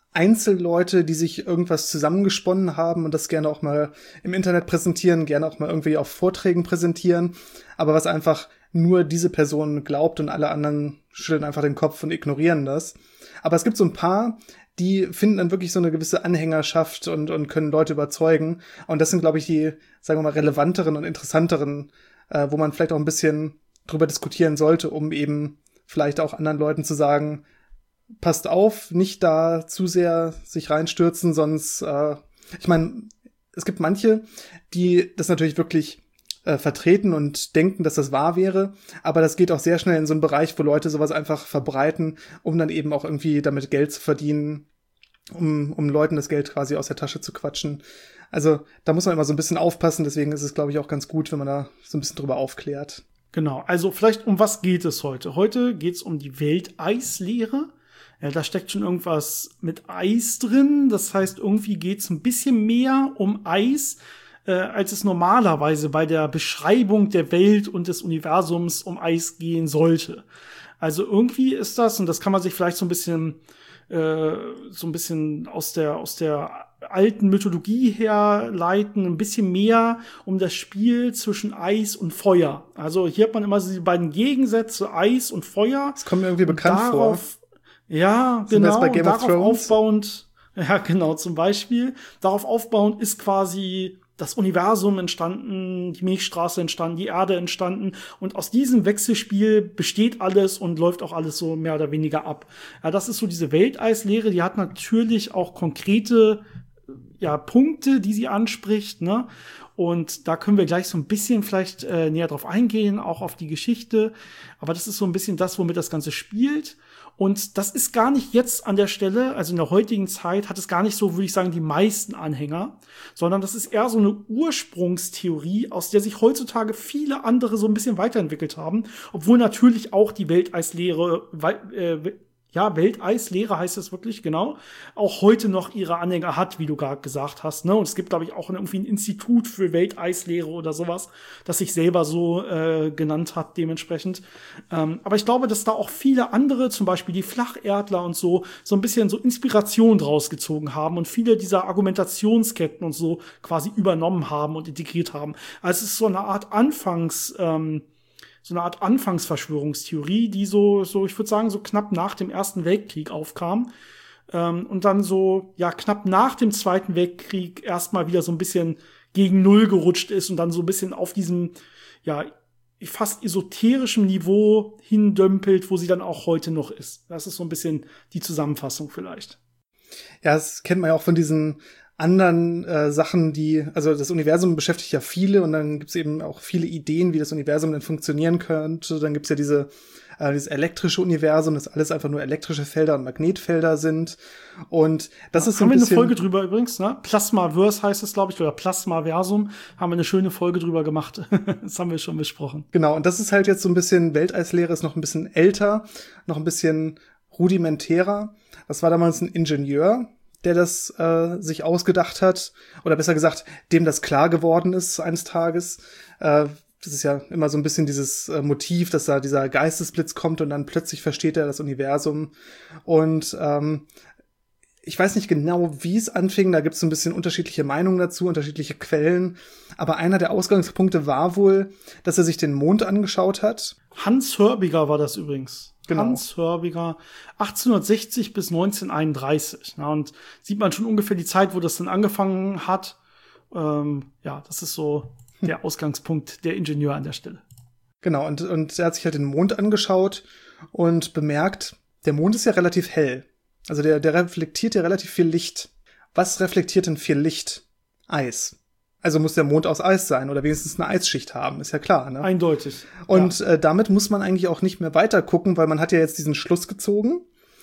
Einzelleute, die sich irgendwas zusammengesponnen haben und das gerne auch mal im Internet präsentieren, gerne auch mal irgendwie auf Vorträgen präsentieren, aber was einfach nur diese Person glaubt und alle anderen schütteln einfach den Kopf und ignorieren das. Aber es gibt so ein paar, die finden dann wirklich so eine gewisse Anhängerschaft und, und können Leute überzeugen. Und das sind, glaube ich, die, sagen wir mal, relevanteren und interessanteren, äh, wo man vielleicht auch ein bisschen drüber diskutieren sollte, um eben vielleicht auch anderen Leuten zu sagen, passt auf, nicht da zu sehr sich reinstürzen, sonst, äh, ich meine, es gibt manche, die das natürlich wirklich äh, vertreten und denken, dass das wahr wäre, aber das geht auch sehr schnell in so einen Bereich, wo Leute sowas einfach verbreiten, um dann eben auch irgendwie damit Geld zu verdienen, um, um Leuten das Geld quasi aus der Tasche zu quatschen. Also da muss man immer so ein bisschen aufpassen, deswegen ist es, glaube ich, auch ganz gut, wenn man da so ein bisschen drüber aufklärt. Genau, also vielleicht um was geht es heute? Heute geht es um die Welteislehre. Ja, da steckt schon irgendwas mit Eis drin. Das heißt, irgendwie geht es ein bisschen mehr um Eis, äh, als es normalerweise bei der Beschreibung der Welt und des Universums um Eis gehen sollte. Also irgendwie ist das, und das kann man sich vielleicht so ein bisschen, äh, so ein bisschen aus der, aus der alten Mythologie herleiten, ein bisschen mehr um das Spiel zwischen Eis und Feuer. Also hier hat man immer so die beiden Gegensätze, Eis und Feuer. Das kommt mir irgendwie bekannt darauf, vor. Ja, Sind genau. das bei Game und of darauf Thrones? aufbauend, ja, genau, zum Beispiel. Darauf aufbauend ist quasi das Universum entstanden, die Milchstraße entstanden, die Erde entstanden. Und aus diesem Wechselspiel besteht alles und läuft auch alles so mehr oder weniger ab. Ja, das ist so diese Welteislehre, die hat natürlich auch konkrete, ja, Punkte, die sie anspricht, ne? Und da können wir gleich so ein bisschen vielleicht äh, näher drauf eingehen, auch auf die Geschichte. Aber das ist so ein bisschen das, womit das Ganze spielt. Und das ist gar nicht jetzt an der Stelle, also in der heutigen Zeit, hat es gar nicht so, würde ich sagen, die meisten Anhänger, sondern das ist eher so eine Ursprungstheorie, aus der sich heutzutage viele andere so ein bisschen weiterentwickelt haben, obwohl natürlich auch die Welteislehre, äh, ja, Welteislehre heißt es wirklich, genau, auch heute noch ihre Anhänger hat, wie du gerade gesagt hast, ne? Und es gibt, glaube ich, auch irgendwie ein Institut für Welteislehre oder sowas, das sich selber so äh, genannt hat, dementsprechend. Ähm, aber ich glaube, dass da auch viele andere, zum Beispiel die Flacherdler und so, so ein bisschen so Inspiration draus gezogen haben und viele dieser Argumentationsketten und so quasi übernommen haben und integriert haben. Also es ist so eine Art Anfangs, ähm, so eine Art Anfangsverschwörungstheorie, die so, so, ich würde sagen, so knapp nach dem Ersten Weltkrieg aufkam. Ähm, und dann so, ja, knapp nach dem Zweiten Weltkrieg erstmal wieder so ein bisschen gegen Null gerutscht ist und dann so ein bisschen auf diesem, ja, fast esoterischen Niveau hindömpelt, wo sie dann auch heute noch ist. Das ist so ein bisschen die Zusammenfassung vielleicht. Ja, das kennt man ja auch von diesen anderen äh, Sachen, die, also das Universum beschäftigt ja viele und dann gibt's eben auch viele Ideen, wie das Universum denn funktionieren könnte. Dann gibt's ja diese äh, dieses elektrische Universum, das alles einfach nur elektrische Felder und Magnetfelder sind. Und das ja, ist so ein bisschen... Haben wir eine Folge drüber übrigens, ne? Plasmaverse heißt es, glaube ich, oder Plasmaversum. Haben wir eine schöne Folge drüber gemacht. Das haben wir schon besprochen. Genau, und das ist halt jetzt so ein bisschen, Welteislehre ist noch ein bisschen älter, noch ein bisschen rudimentärer. Das war damals ein Ingenieur, der das äh, sich ausgedacht hat, oder besser gesagt, dem das klar geworden ist eines Tages. Äh, das ist ja immer so ein bisschen dieses äh, Motiv, dass da dieser Geistesblitz kommt und dann plötzlich versteht er das Universum. Und ähm, ich weiß nicht genau, wie es anfing, da gibt es so ein bisschen unterschiedliche Meinungen dazu, unterschiedliche Quellen. Aber einer der Ausgangspunkte war wohl, dass er sich den Mond angeschaut hat. Hans Hörbiger war das übrigens. Genau. Hans Hörbiger, achtzehnhundertsechzig bis neunzehnhunderteinunddreißig. Na, und sieht man schon ungefähr die Zeit, wo das dann angefangen hat. Ähm, ja, das ist so der Ausgangspunkt der Ingenieur an der Stelle. Genau, und, und er hat sich halt den Mond angeschaut und bemerkt, der Mond ist ja relativ hell. Also der, der reflektiert ja relativ viel Licht. Was reflektiert denn viel Licht? Eis. Also muss der Mond aus Eis sein oder wenigstens eine Eisschicht haben, ist ja klar, ne? Eindeutig. Und ja. äh, damit muss man eigentlich auch nicht mehr weiter gucken, weil man hat ja jetzt diesen Schluss gezogen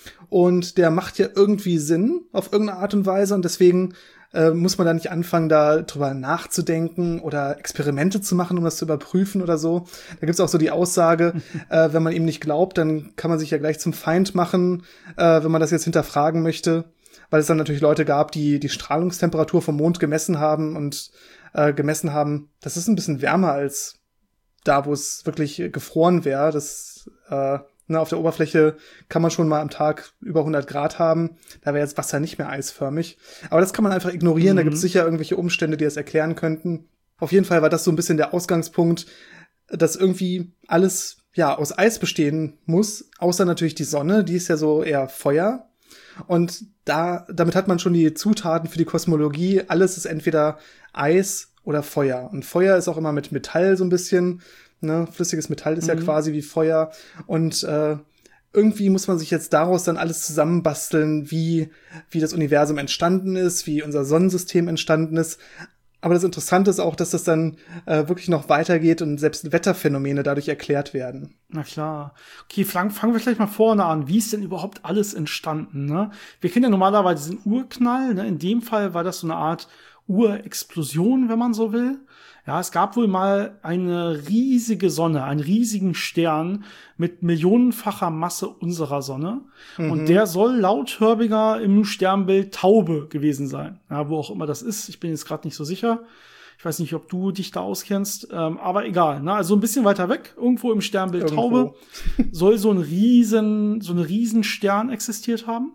und der macht ja irgendwie Sinn auf irgendeine Art und Weise und deswegen äh, muss man da nicht anfangen, da drüber nachzudenken oder Experimente zu machen, um das zu überprüfen oder so. Da gibt's auch so die Aussage, äh, wenn man ihm nicht glaubt, dann kann man sich ja gleich zum Feind machen, äh, wenn man das jetzt hinterfragen möchte. Weil es dann natürlich Leute gab, die die Strahlungstemperatur vom Mond gemessen haben und äh, gemessen haben, das ist ein bisschen wärmer als da, wo es wirklich gefroren wäre. Das äh, Ne, auf der Oberfläche kann man schon mal am Tag über hundert Grad haben. Da wäre jetzt Wasser nicht mehr eisförmig. Aber das kann man einfach ignorieren. Mhm. Da gibt es sicher irgendwelche Umstände, die das erklären könnten. Auf jeden Fall war das so ein bisschen der Ausgangspunkt, dass irgendwie alles ja aus Eis bestehen muss, außer natürlich die Sonne. Die ist ja so eher Feuer. Und da damit hat man schon die Zutaten für die Kosmologie. Alles ist entweder Eis oder Feuer. Und Feuer ist auch immer mit Metall so ein bisschen. Ne, flüssiges Metall ist mhm. ja quasi wie Feuer und äh, irgendwie muss man sich jetzt daraus dann alles zusammenbasteln, wie wie das Universum entstanden ist, wie unser Sonnensystem entstanden ist. Aber das Interessante ist auch, dass das dann äh, wirklich noch weitergeht und selbst Wetterphänomene dadurch erklärt werden. Na klar. Okay, fangen fang wir gleich mal vorne an. Wie ist denn überhaupt alles entstanden? Ne? Wir kennen ja normalerweise diesen Urknall. Ne? In dem Fall war das so eine Art Urexplosion, wenn man so will. Ja, es gab wohl mal eine riesige Sonne, einen riesigen Stern mit millionenfacher Masse unserer Sonne. Mhm. Und der soll laut Hörbiger im Sternbild Taube gewesen sein. Ja, wo auch immer das ist. Ich bin jetzt gerade nicht so sicher. Ich weiß nicht, ob du dich da auskennst. Ähm, aber egal. Ne? Also ein bisschen weiter weg, irgendwo im Sternbild irgendwo. Taube, soll so ein riesen, so eine Riesenstern existiert haben.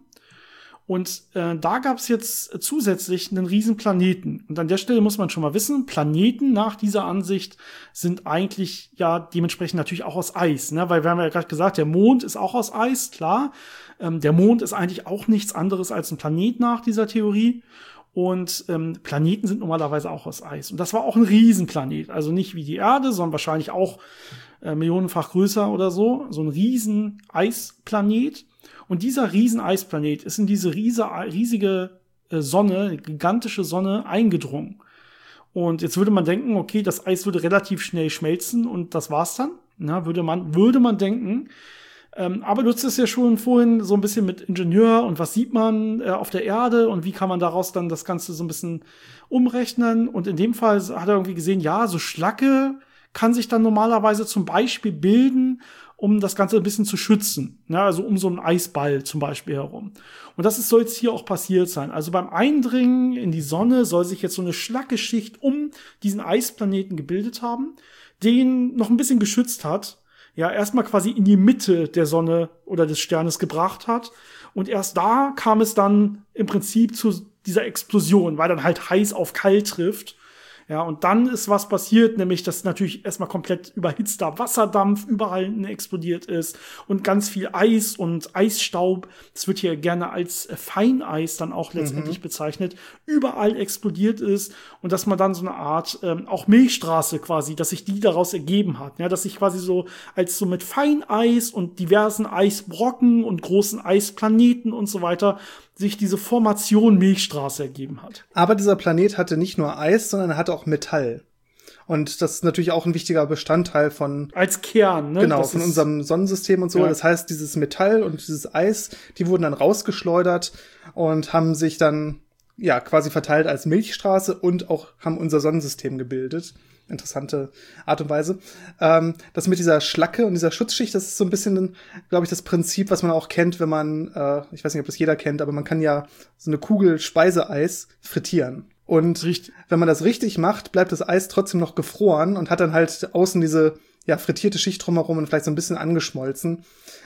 Und äh, da gab es jetzt zusätzlich einen riesen Planeten. Und an der Stelle muss man schon mal wissen, Planeten nach dieser Ansicht sind eigentlich ja dementsprechend natürlich auch aus Eis. Ne? Weil wir haben ja gerade gesagt, der Mond ist auch aus Eis, klar. Ähm, der Mond ist eigentlich auch nichts anderes als ein Planet nach dieser Theorie. Und ähm, Planeten sind normalerweise auch aus Eis. Und das war auch ein Riesenplanet. Also nicht wie die Erde, sondern wahrscheinlich auch äh, millionenfach größer oder so. So ein riesen Eisplanet. Und dieser Riesen-Eisplanet ist in diese riese, riesige Sonne, gigantische Sonne eingedrungen. Und jetzt würde man denken, okay, das Eis würde relativ schnell schmelzen und das war's dann. Na, würde man, würde man denken. Ähm, aber du hast es ja schon vorhin so ein bisschen mit Ingenieur und was sieht man äh, auf der Erde und wie kann man daraus dann das Ganze so ein bisschen umrechnen. Und in dem Fall hat er irgendwie gesehen, ja, so Schlacke kann sich dann normalerweise zum Beispiel bilden, um das Ganze ein bisschen zu schützen. Ja, also um so einen Eisball zum Beispiel herum. Und das ist, soll jetzt hier auch passiert sein. Also beim Eindringen in die Sonne soll sich jetzt so eine Schlackeschicht um diesen Eisplaneten gebildet haben, den noch ein bisschen geschützt hat. Ja, erstmal quasi in die Mitte der Sonne oder des Sternes gebracht hat. Und erst da kam es dann im Prinzip zu dieser Explosion, weil dann halt heiß auf kalt trifft. Ja, und dann ist was passiert, nämlich, dass natürlich erstmal komplett überhitzter Wasserdampf überall explodiert ist und ganz viel Eis und Eisstaub, das wird hier gerne als Feineis dann auch letztendlich mhm. bezeichnet, überall explodiert ist und dass man dann so eine Art, ähm, auch Milchstraße quasi, dass sich die daraus ergeben hat, ja, dass sich quasi so als so mit Feineis und diversen Eisbrocken und großen Eisplaneten und so weiter sich diese Formation Milchstraße ergeben hat. Aber dieser Planet hatte nicht nur Eis, sondern er hatte auch Metall. Und das ist natürlich auch ein wichtiger Bestandteil von als Kern, ne? Genau, das von unserem Sonnensystem und so. Ja. Das heißt, dieses Metall und dieses Eis, die wurden dann rausgeschleudert und haben sich dann ja quasi verteilt als Milchstraße und auch haben unser Sonnensystem gebildet. Interessante Art und Weise. Ähm, das mit dieser Schlacke und dieser Schutzschicht, das ist so ein bisschen, glaube ich, das Prinzip, was man auch kennt, wenn man, äh, ich weiß nicht, ob das jeder kennt, aber man kann ja so eine Kugel Speiseeis frittieren. Und richtig. Wenn man das richtig macht, bleibt das Eis trotzdem noch gefroren und hat dann halt außen diese ja frittierte Schicht drumherum und vielleicht so ein bisschen angeschmolzen.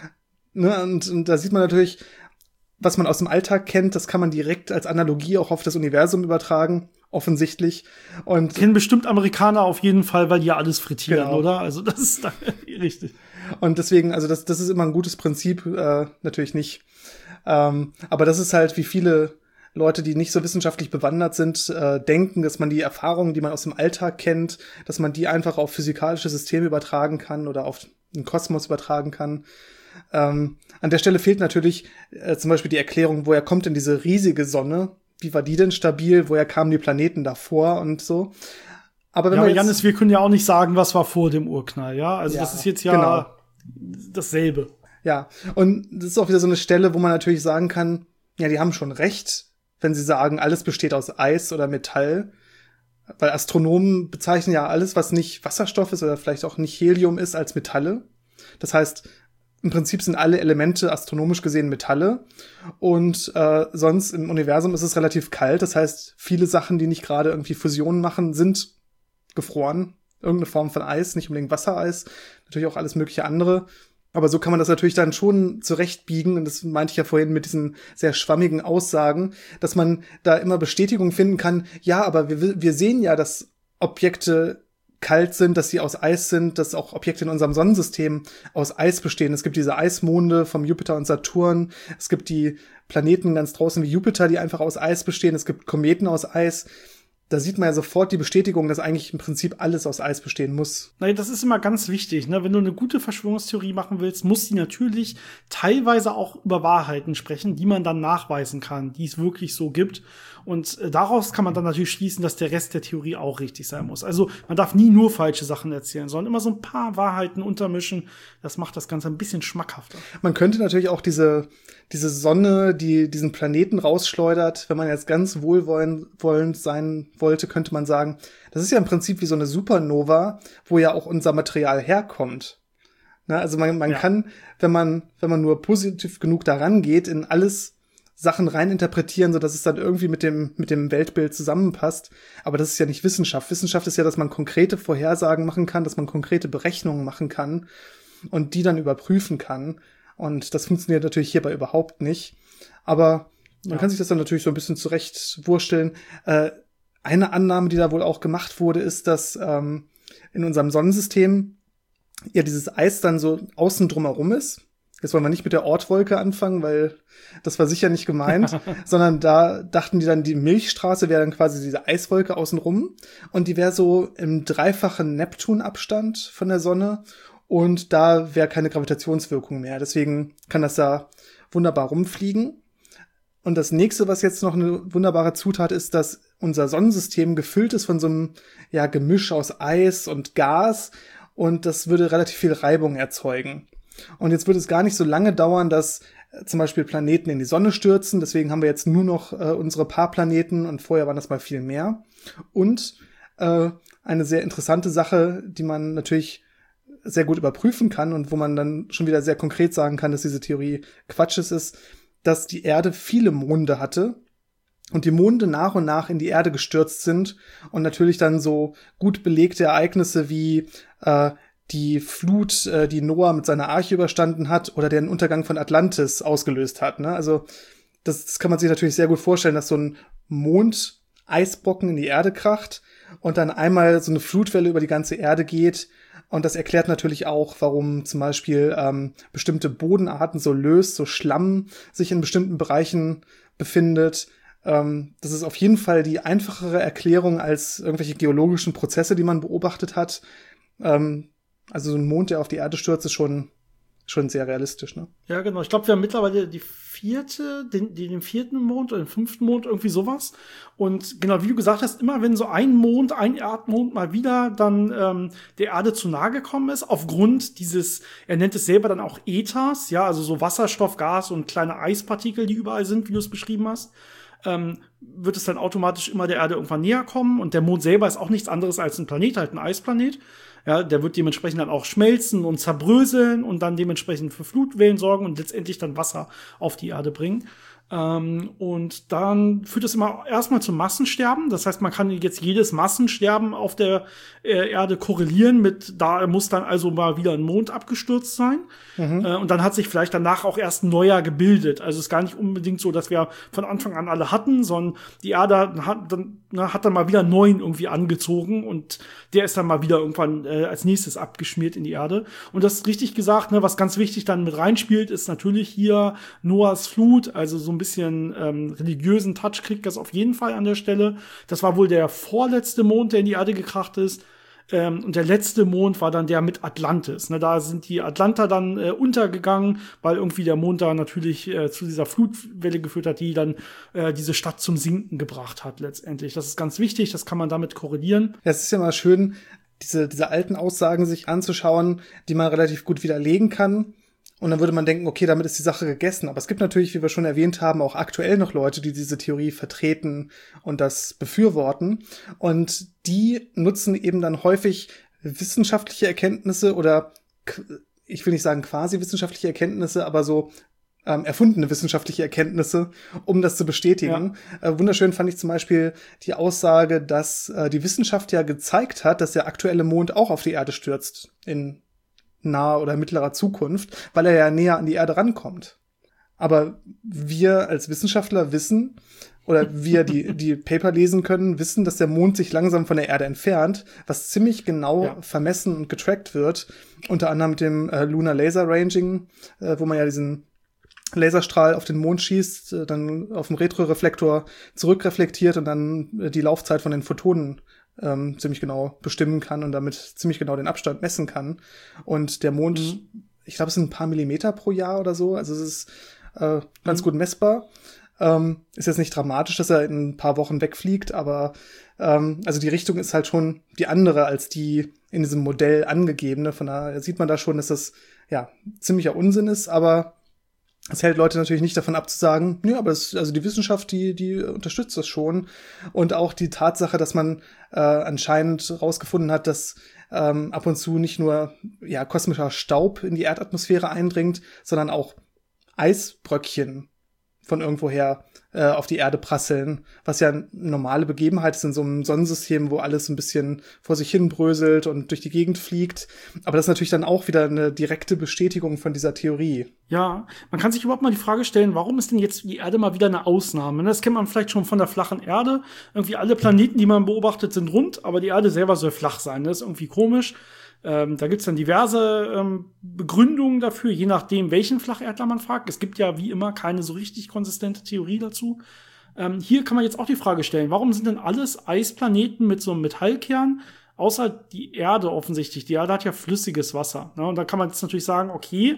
Ne? Und, und da sieht man natürlich, was man aus dem Alltag kennt, das kann man direkt als Analogie auch auf das Universum übertragen. Offensichtlich. Und kennen bestimmt Amerikaner auf jeden Fall, weil die ja alles frittieren, genau. Oder? Also das ist richtig. Und deswegen, also das, das ist immer ein gutes Prinzip, äh, natürlich nicht. Ähm, aber das ist halt, wie viele Leute, die nicht so wissenschaftlich bewandert sind, äh, denken, dass man die Erfahrungen, die man aus dem Alltag kennt, dass man die einfach auf physikalische Systeme übertragen kann oder auf den Kosmos übertragen kann. Ähm, an der Stelle fehlt natürlich äh, zum Beispiel die Erklärung, woher kommt denn diese riesige Sonne? Wie war die denn stabil? Woher kamen die Planeten davor und so? Aber wenn ja, wir aber Jannis, wir können ja auch nicht sagen, was war vor dem Urknall, ja? Also ja, das ist jetzt ja genau. dasselbe. Ja, und das ist auch wieder so eine Stelle, wo man natürlich sagen kann, ja, die haben schon recht, wenn sie sagen, alles besteht aus Eis oder Metall. Weil Astronomen bezeichnen ja alles, was nicht Wasserstoff ist oder vielleicht auch nicht Helium ist, als Metalle. Das heißt, im Prinzip sind alle Elemente astronomisch gesehen Metalle und äh, sonst im Universum ist es relativ kalt. Das heißt, viele Sachen, die nicht gerade irgendwie Fusionen machen, sind gefroren. Irgendeine Form von Eis, nicht unbedingt Wassereis, natürlich auch alles mögliche andere. Aber so kann man das natürlich dann schon zurechtbiegen, und das meinte ich ja vorhin mit diesen sehr schwammigen Aussagen, dass man da immer Bestätigung finden kann, ja, aber wir, wir sehen ja, dass Objekte kalt sind, dass sie aus Eis sind, dass auch Objekte in unserem Sonnensystem aus Eis bestehen. Es gibt diese Eismonde vom Jupiter und Saturn, es gibt die Planeten ganz draußen wie Jupiter, die einfach aus Eis bestehen, es gibt Kometen aus Eis. Da sieht man ja sofort die Bestätigung, dass eigentlich im Prinzip alles aus Eis bestehen muss. Naja, das ist immer ganz wichtig, ne? Wenn du eine gute Verschwörungstheorie machen willst, muss die natürlich teilweise auch über Wahrheiten sprechen, die man dann nachweisen kann, die es wirklich so gibt. Und äh, daraus kann man dann natürlich schließen, dass der Rest der Theorie auch richtig sein muss. Also man darf nie nur falsche Sachen erzählen, sondern immer so ein paar Wahrheiten untermischen. Das macht das Ganze ein bisschen schmackhafter. Man könnte natürlich auch diese diese Sonne, die diesen Planeten rausschleudert, wenn man jetzt ganz wohlwollend sein wollte, könnte man sagen, das ist ja im Prinzip wie so eine Supernova, wo ja auch unser Material herkommt. Na, also man, man ja. kann, wenn man, wenn man nur positiv genug daran geht, in alles Sachen reininterpretieren, so dass es dann irgendwie mit dem, mit dem Weltbild zusammenpasst. Aber das ist ja nicht Wissenschaft. Wissenschaft ist ja, dass man konkrete Vorhersagen machen kann, dass man konkrete Berechnungen machen kann und die dann überprüfen kann. Und das funktioniert natürlich hierbei überhaupt nicht. Aber man ja. kann sich das dann natürlich so ein bisschen zurechtwursteln. Äh, eine Annahme, die da wohl auch gemacht wurde, ist, dass ähm, in unserem Sonnensystem ja dieses Eis dann so außen drumherum ist. Jetzt wollen wir nicht mit der Oortwolke anfangen, weil das war sicher nicht gemeint, sondern da dachten die dann, die Milchstraße wäre dann quasi diese Eiswolke außenrum und die wäre so im dreifachen Neptunabstand von der Sonne. Und da wäre keine Gravitationswirkung mehr. Deswegen kann das da wunderbar rumfliegen. Und das nächste, was jetzt noch eine wunderbare Zutat ist, dass unser Sonnensystem gefüllt ist von so einem ja, Gemisch aus Eis und Gas. Und das würde relativ viel Reibung erzeugen. Und jetzt würde es gar nicht so lange dauern, dass äh, zum Beispiel Planeten in die Sonne stürzen. Deswegen haben wir jetzt nur noch äh, unsere paar Planeten und vorher waren das mal viel mehr. Und äh, eine sehr interessante Sache, die man natürlich sehr gut überprüfen kann und wo man dann schon wieder sehr konkret sagen kann, dass diese Theorie Quatsch ist, ist, dass die Erde viele Monde hatte und die Monde nach und nach in die Erde gestürzt sind und natürlich dann so gut belegte Ereignisse wie äh, die Flut, äh, die Noah mit seiner Arche überstanden hat oder den Untergang von Atlantis ausgelöst hat. Ne? Also das, das kann man sich natürlich sehr gut vorstellen, dass so ein Mond Eisbrocken in die Erde kracht und dann einmal so eine Flutwelle über die ganze Erde geht. Und das erklärt natürlich auch, warum zum Beispiel ähm, bestimmte Bodenarten so löst, so Schlamm sich in bestimmten Bereichen befindet. Ähm, das ist auf jeden Fall die einfachere Erklärung als irgendwelche geologischen Prozesse, die man beobachtet hat. Ähm, also so ein Mond, der auf die Erde stürzt, ist schon schon sehr realistisch, ne? Ja, genau. Ich glaube, wir haben mittlerweile die vierte, den, den vierten Mond oder den fünften Mond, irgendwie sowas. Und genau, wie du gesagt hast, immer wenn so ein Mond, ein Erdmond mal wieder dann ähm, der Erde zu nahe gekommen ist, aufgrund dieses, er nennt es selber dann auch Äthers, ja, also so Wasserstoff, Gas und kleine Eispartikel, die überall sind, wie du es beschrieben hast, ähm, wird es dann automatisch immer der Erde irgendwann näher kommen. Und der Mond selber ist auch nichts anderes als ein Planet, halt ein Eisplanet. Ja, der wird dementsprechend dann auch schmelzen und zerbröseln und dann dementsprechend für Flutwellen sorgen und letztendlich dann Wasser auf die Erde bringen. Ähm, und dann führt es immer erstmal zum Massensterben. Das heißt, man kann jetzt jedes Massensterben auf der äh, Erde korrelieren mit, da muss dann also mal wieder ein Mond abgestürzt sein. Mhm. Äh, und dann hat sich vielleicht danach auch erst ein neuer gebildet. Also es ist gar nicht unbedingt so, dass wir von Anfang an alle hatten, sondern die Erde hat dann, na, hat dann mal wieder einen neuen irgendwie angezogen und der ist dann mal wieder irgendwann äh, als nächstes abgeschmiert in die Erde. Und das ist richtig gesagt, ne, was ganz wichtig dann mit reinspielt, ist natürlich hier Noahs Flut, also so ein bisschen ähm, religiösen Touch kriegt das auf jeden Fall an der Stelle. Das war wohl der vorletzte Mond, der in die Erde gekracht ist. Ähm, und der letzte Mond war dann der mit Atlantis. Ne, da sind die Atlanter dann äh, untergegangen, weil irgendwie der Mond da natürlich äh, zu dieser Flutwelle geführt hat, die dann äh, diese Stadt zum Sinken gebracht hat letztendlich. Das ist ganz wichtig, das kann man damit korrelieren. Ja, es ist ja mal schön, diese, diese alten Aussagen sich anzuschauen, die man relativ gut widerlegen kann. Und dann würde man denken, okay, damit ist die Sache gegessen. Aber es gibt natürlich, wie wir schon erwähnt haben, auch aktuell noch Leute, die diese Theorie vertreten und das befürworten. Und die nutzen eben dann häufig wissenschaftliche Erkenntnisse oder, ich will nicht sagen quasi wissenschaftliche Erkenntnisse, aber so ähm, erfundene wissenschaftliche Erkenntnisse, um das zu bestätigen. Ja. Äh, wunderschön fand ich zum Beispiel die Aussage, dass äh, die Wissenschaft ja gezeigt hat, dass der aktuelle Mond auch auf die Erde stürzt in naher oder mittlerer Zukunft, weil er ja näher an die Erde rankommt. Aber wir als Wissenschaftler wissen, oder wir, die die Paper lesen können, wissen, dass der Mond sich langsam von der Erde entfernt, was ziemlich genau ja. vermessen und getrackt wird, unter anderem mit dem äh, Lunar Laser Ranging, äh, wo man ja diesen Laserstrahl auf den Mond schießt, äh, dann auf dem Retroreflektor zurückreflektiert und dann äh, die Laufzeit von den Photonen ähm, ziemlich genau bestimmen kann und damit ziemlich genau den Abstand messen kann. Und der Mond, mhm. ich glaube, es sind ein paar Millimeter pro Jahr oder so, also es ist äh, ganz mhm. gut messbar. Ähm, ist jetzt nicht dramatisch, dass er in ein paar Wochen wegfliegt, aber ähm, also die Richtung ist halt schon die andere als die in diesem Modell angegebene. Von daher sieht man da schon, dass das ja ziemlicher Unsinn ist, aber es hält Leute natürlich nicht davon ab zu sagen, ja, aber es, also die Wissenschaft, die die unterstützt das schon. Und auch die Tatsache, dass man äh, anscheinend rausgefunden hat, dass ähm, ab und zu nicht nur ja kosmischer Staub in die Erdatmosphäre eindringt, sondern auch Eisbröckchen von irgendwoher äh, auf die Erde prasseln, was ja eine normale Begebenheit ist in so einem Sonnensystem, wo alles ein bisschen vor sich hin bröselt und durch die Gegend fliegt. Aber das ist natürlich dann auch wieder eine direkte Bestätigung von dieser Theorie. Ja, man kann sich überhaupt mal die Frage stellen, warum ist denn jetzt die Erde mal wieder eine Ausnahme? Das kennt man vielleicht schon von der flachen Erde. Irgendwie alle Planeten, die man beobachtet, sind rund, aber die Erde selber soll flach sein. Das ist irgendwie komisch. Ähm, da gibt's dann diverse ähm, Begründungen dafür, je nachdem, welchen Flacherdler man fragt. Es gibt ja wie immer keine so richtig konsistente Theorie dazu. Ähm, hier kann man jetzt auch die Frage stellen, warum sind denn alles Eisplaneten mit so einem Metallkern, außer die Erde offensichtlich? Die Erde hat ja flüssiges Wasser. Ne? Und da kann man jetzt natürlich sagen, okay,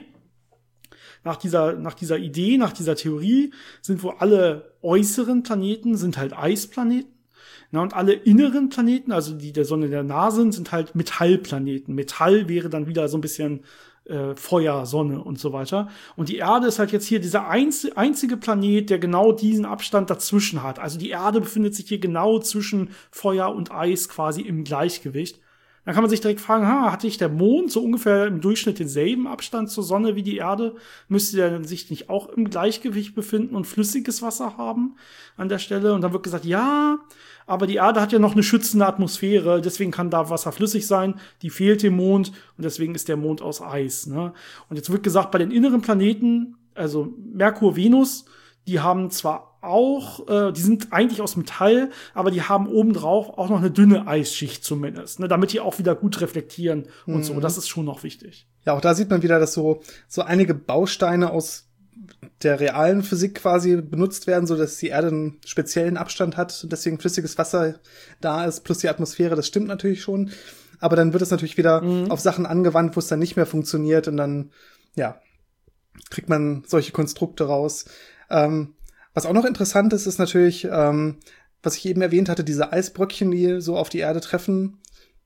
nach dieser, nach dieser Idee, nach dieser Theorie sind wohl alle äußeren Planeten sind halt Eisplaneten. Na, und alle inneren Planeten, also die der Sonne der nah sind, sind halt Metallplaneten. Metall wäre dann wieder so ein bisschen äh, Feuer, Sonne und so weiter. Und die Erde ist halt jetzt hier dieser einz- einzige Planet, der genau diesen Abstand dazwischen hat. Also die Erde befindet sich hier genau zwischen Feuer und Eis quasi im Gleichgewicht. Dann kann man sich direkt fragen, ha, hatte ich der Mond so ungefähr im Durchschnitt denselben Abstand zur Sonne wie die Erde? Müsste der sich nicht auch im Gleichgewicht befinden und flüssiges Wasser haben an der Stelle? Und dann wird gesagt, ja, aber die Erde hat ja noch eine schützende Atmosphäre, deswegen kann da Wasser flüssig sein, die fehlt dem Mond und deswegen ist der Mond aus Eis. Ne? Und jetzt wird gesagt, bei den inneren Planeten, also Merkur, Venus, die haben zwar auch, äh, die sind eigentlich aus Metall, aber die haben obendrauf auch noch eine dünne Eisschicht zumindest, ne, damit die auch wieder gut reflektieren und mhm. so. Das ist schon noch wichtig. Ja, auch da sieht man wieder, dass so so einige Bausteine aus der realen Physik quasi benutzt werden, so dass die Erde einen speziellen Abstand hat und deswegen flüssiges Wasser da ist, plus die Atmosphäre. Das stimmt natürlich schon. Aber dann wird es natürlich wieder mhm. auf Sachen angewandt, wo es dann nicht mehr funktioniert und dann, ja, kriegt man solche Konstrukte raus. Ähm, was auch noch interessant ist, ist natürlich, ähm, was ich eben erwähnt hatte, diese Eisbröckchen, die so auf die Erde treffen,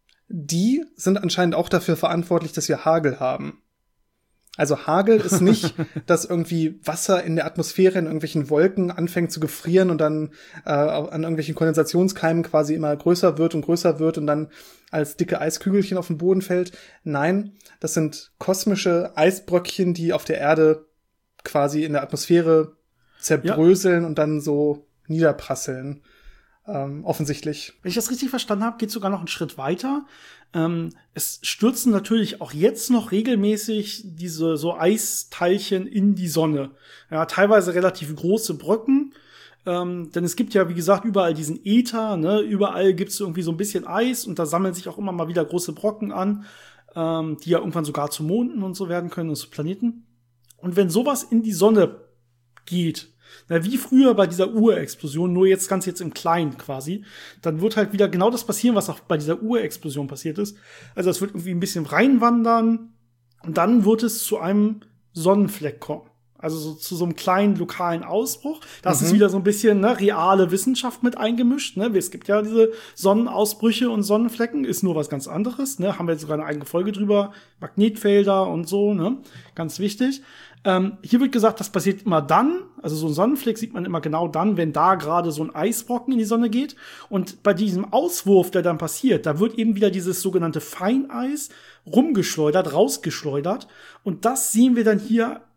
die sind anscheinend auch dafür verantwortlich, dass wir Hagel haben. Also Hagel ist nicht, dass irgendwie Wasser in der Atmosphäre in irgendwelchen Wolken anfängt zu gefrieren und dann äh, an irgendwelchen Kondensationskeimen quasi immer größer wird und größer wird und dann als dicke Eiskügelchen auf den Boden fällt. Nein, das sind kosmische Eisbröckchen, die auf der Erde quasi in der Atmosphäre zerbröseln ja. und dann so niederprasseln. Ähm, offensichtlich. Wenn ich das richtig verstanden habe, geht sogar noch einen Schritt weiter. Ähm, es stürzen natürlich auch jetzt noch regelmäßig diese so Eisteilchen in die Sonne. Ja, teilweise relativ große Bröcken. Ähm, denn es gibt ja, wie gesagt, überall diesen Äther, ne? Überall gibt's irgendwie so ein bisschen Eis und da sammeln sich auch immer mal wieder große Brocken an, ähm, die ja irgendwann sogar zu Monden und so werden können und zu Planeten. Und wenn sowas in die Sonne geht, na, wie früher bei dieser Urexplosion, nur jetzt ganz jetzt im Kleinen quasi, dann wird halt wieder genau das passieren, was auch bei dieser Urexplosion passiert ist. Also es wird irgendwie ein bisschen reinwandern und dann wird es zu einem Sonnenfleck kommen. Also so zu so einem kleinen lokalen Ausbruch. Das mhm. ist wieder so ein bisschen ne, reale Wissenschaft mit eingemischt. Ne? Es gibt ja diese Sonnenausbrüche und Sonnenflecken, ist nur was ganz anderes. Ne? Haben wir jetzt sogar eine eigene Folge drüber. Magnetfelder und so, ne? Ganz wichtig. Ähm, hier wird gesagt, das passiert immer dann, also so ein Sonnenfleck sieht man immer genau dann, wenn da gerade so ein Eisbrocken in die Sonne geht. Und bei diesem Auswurf, der dann passiert, da wird eben wieder dieses sogenannte Feineis rumgeschleudert, rausgeschleudert. Und das sehen wir dann hier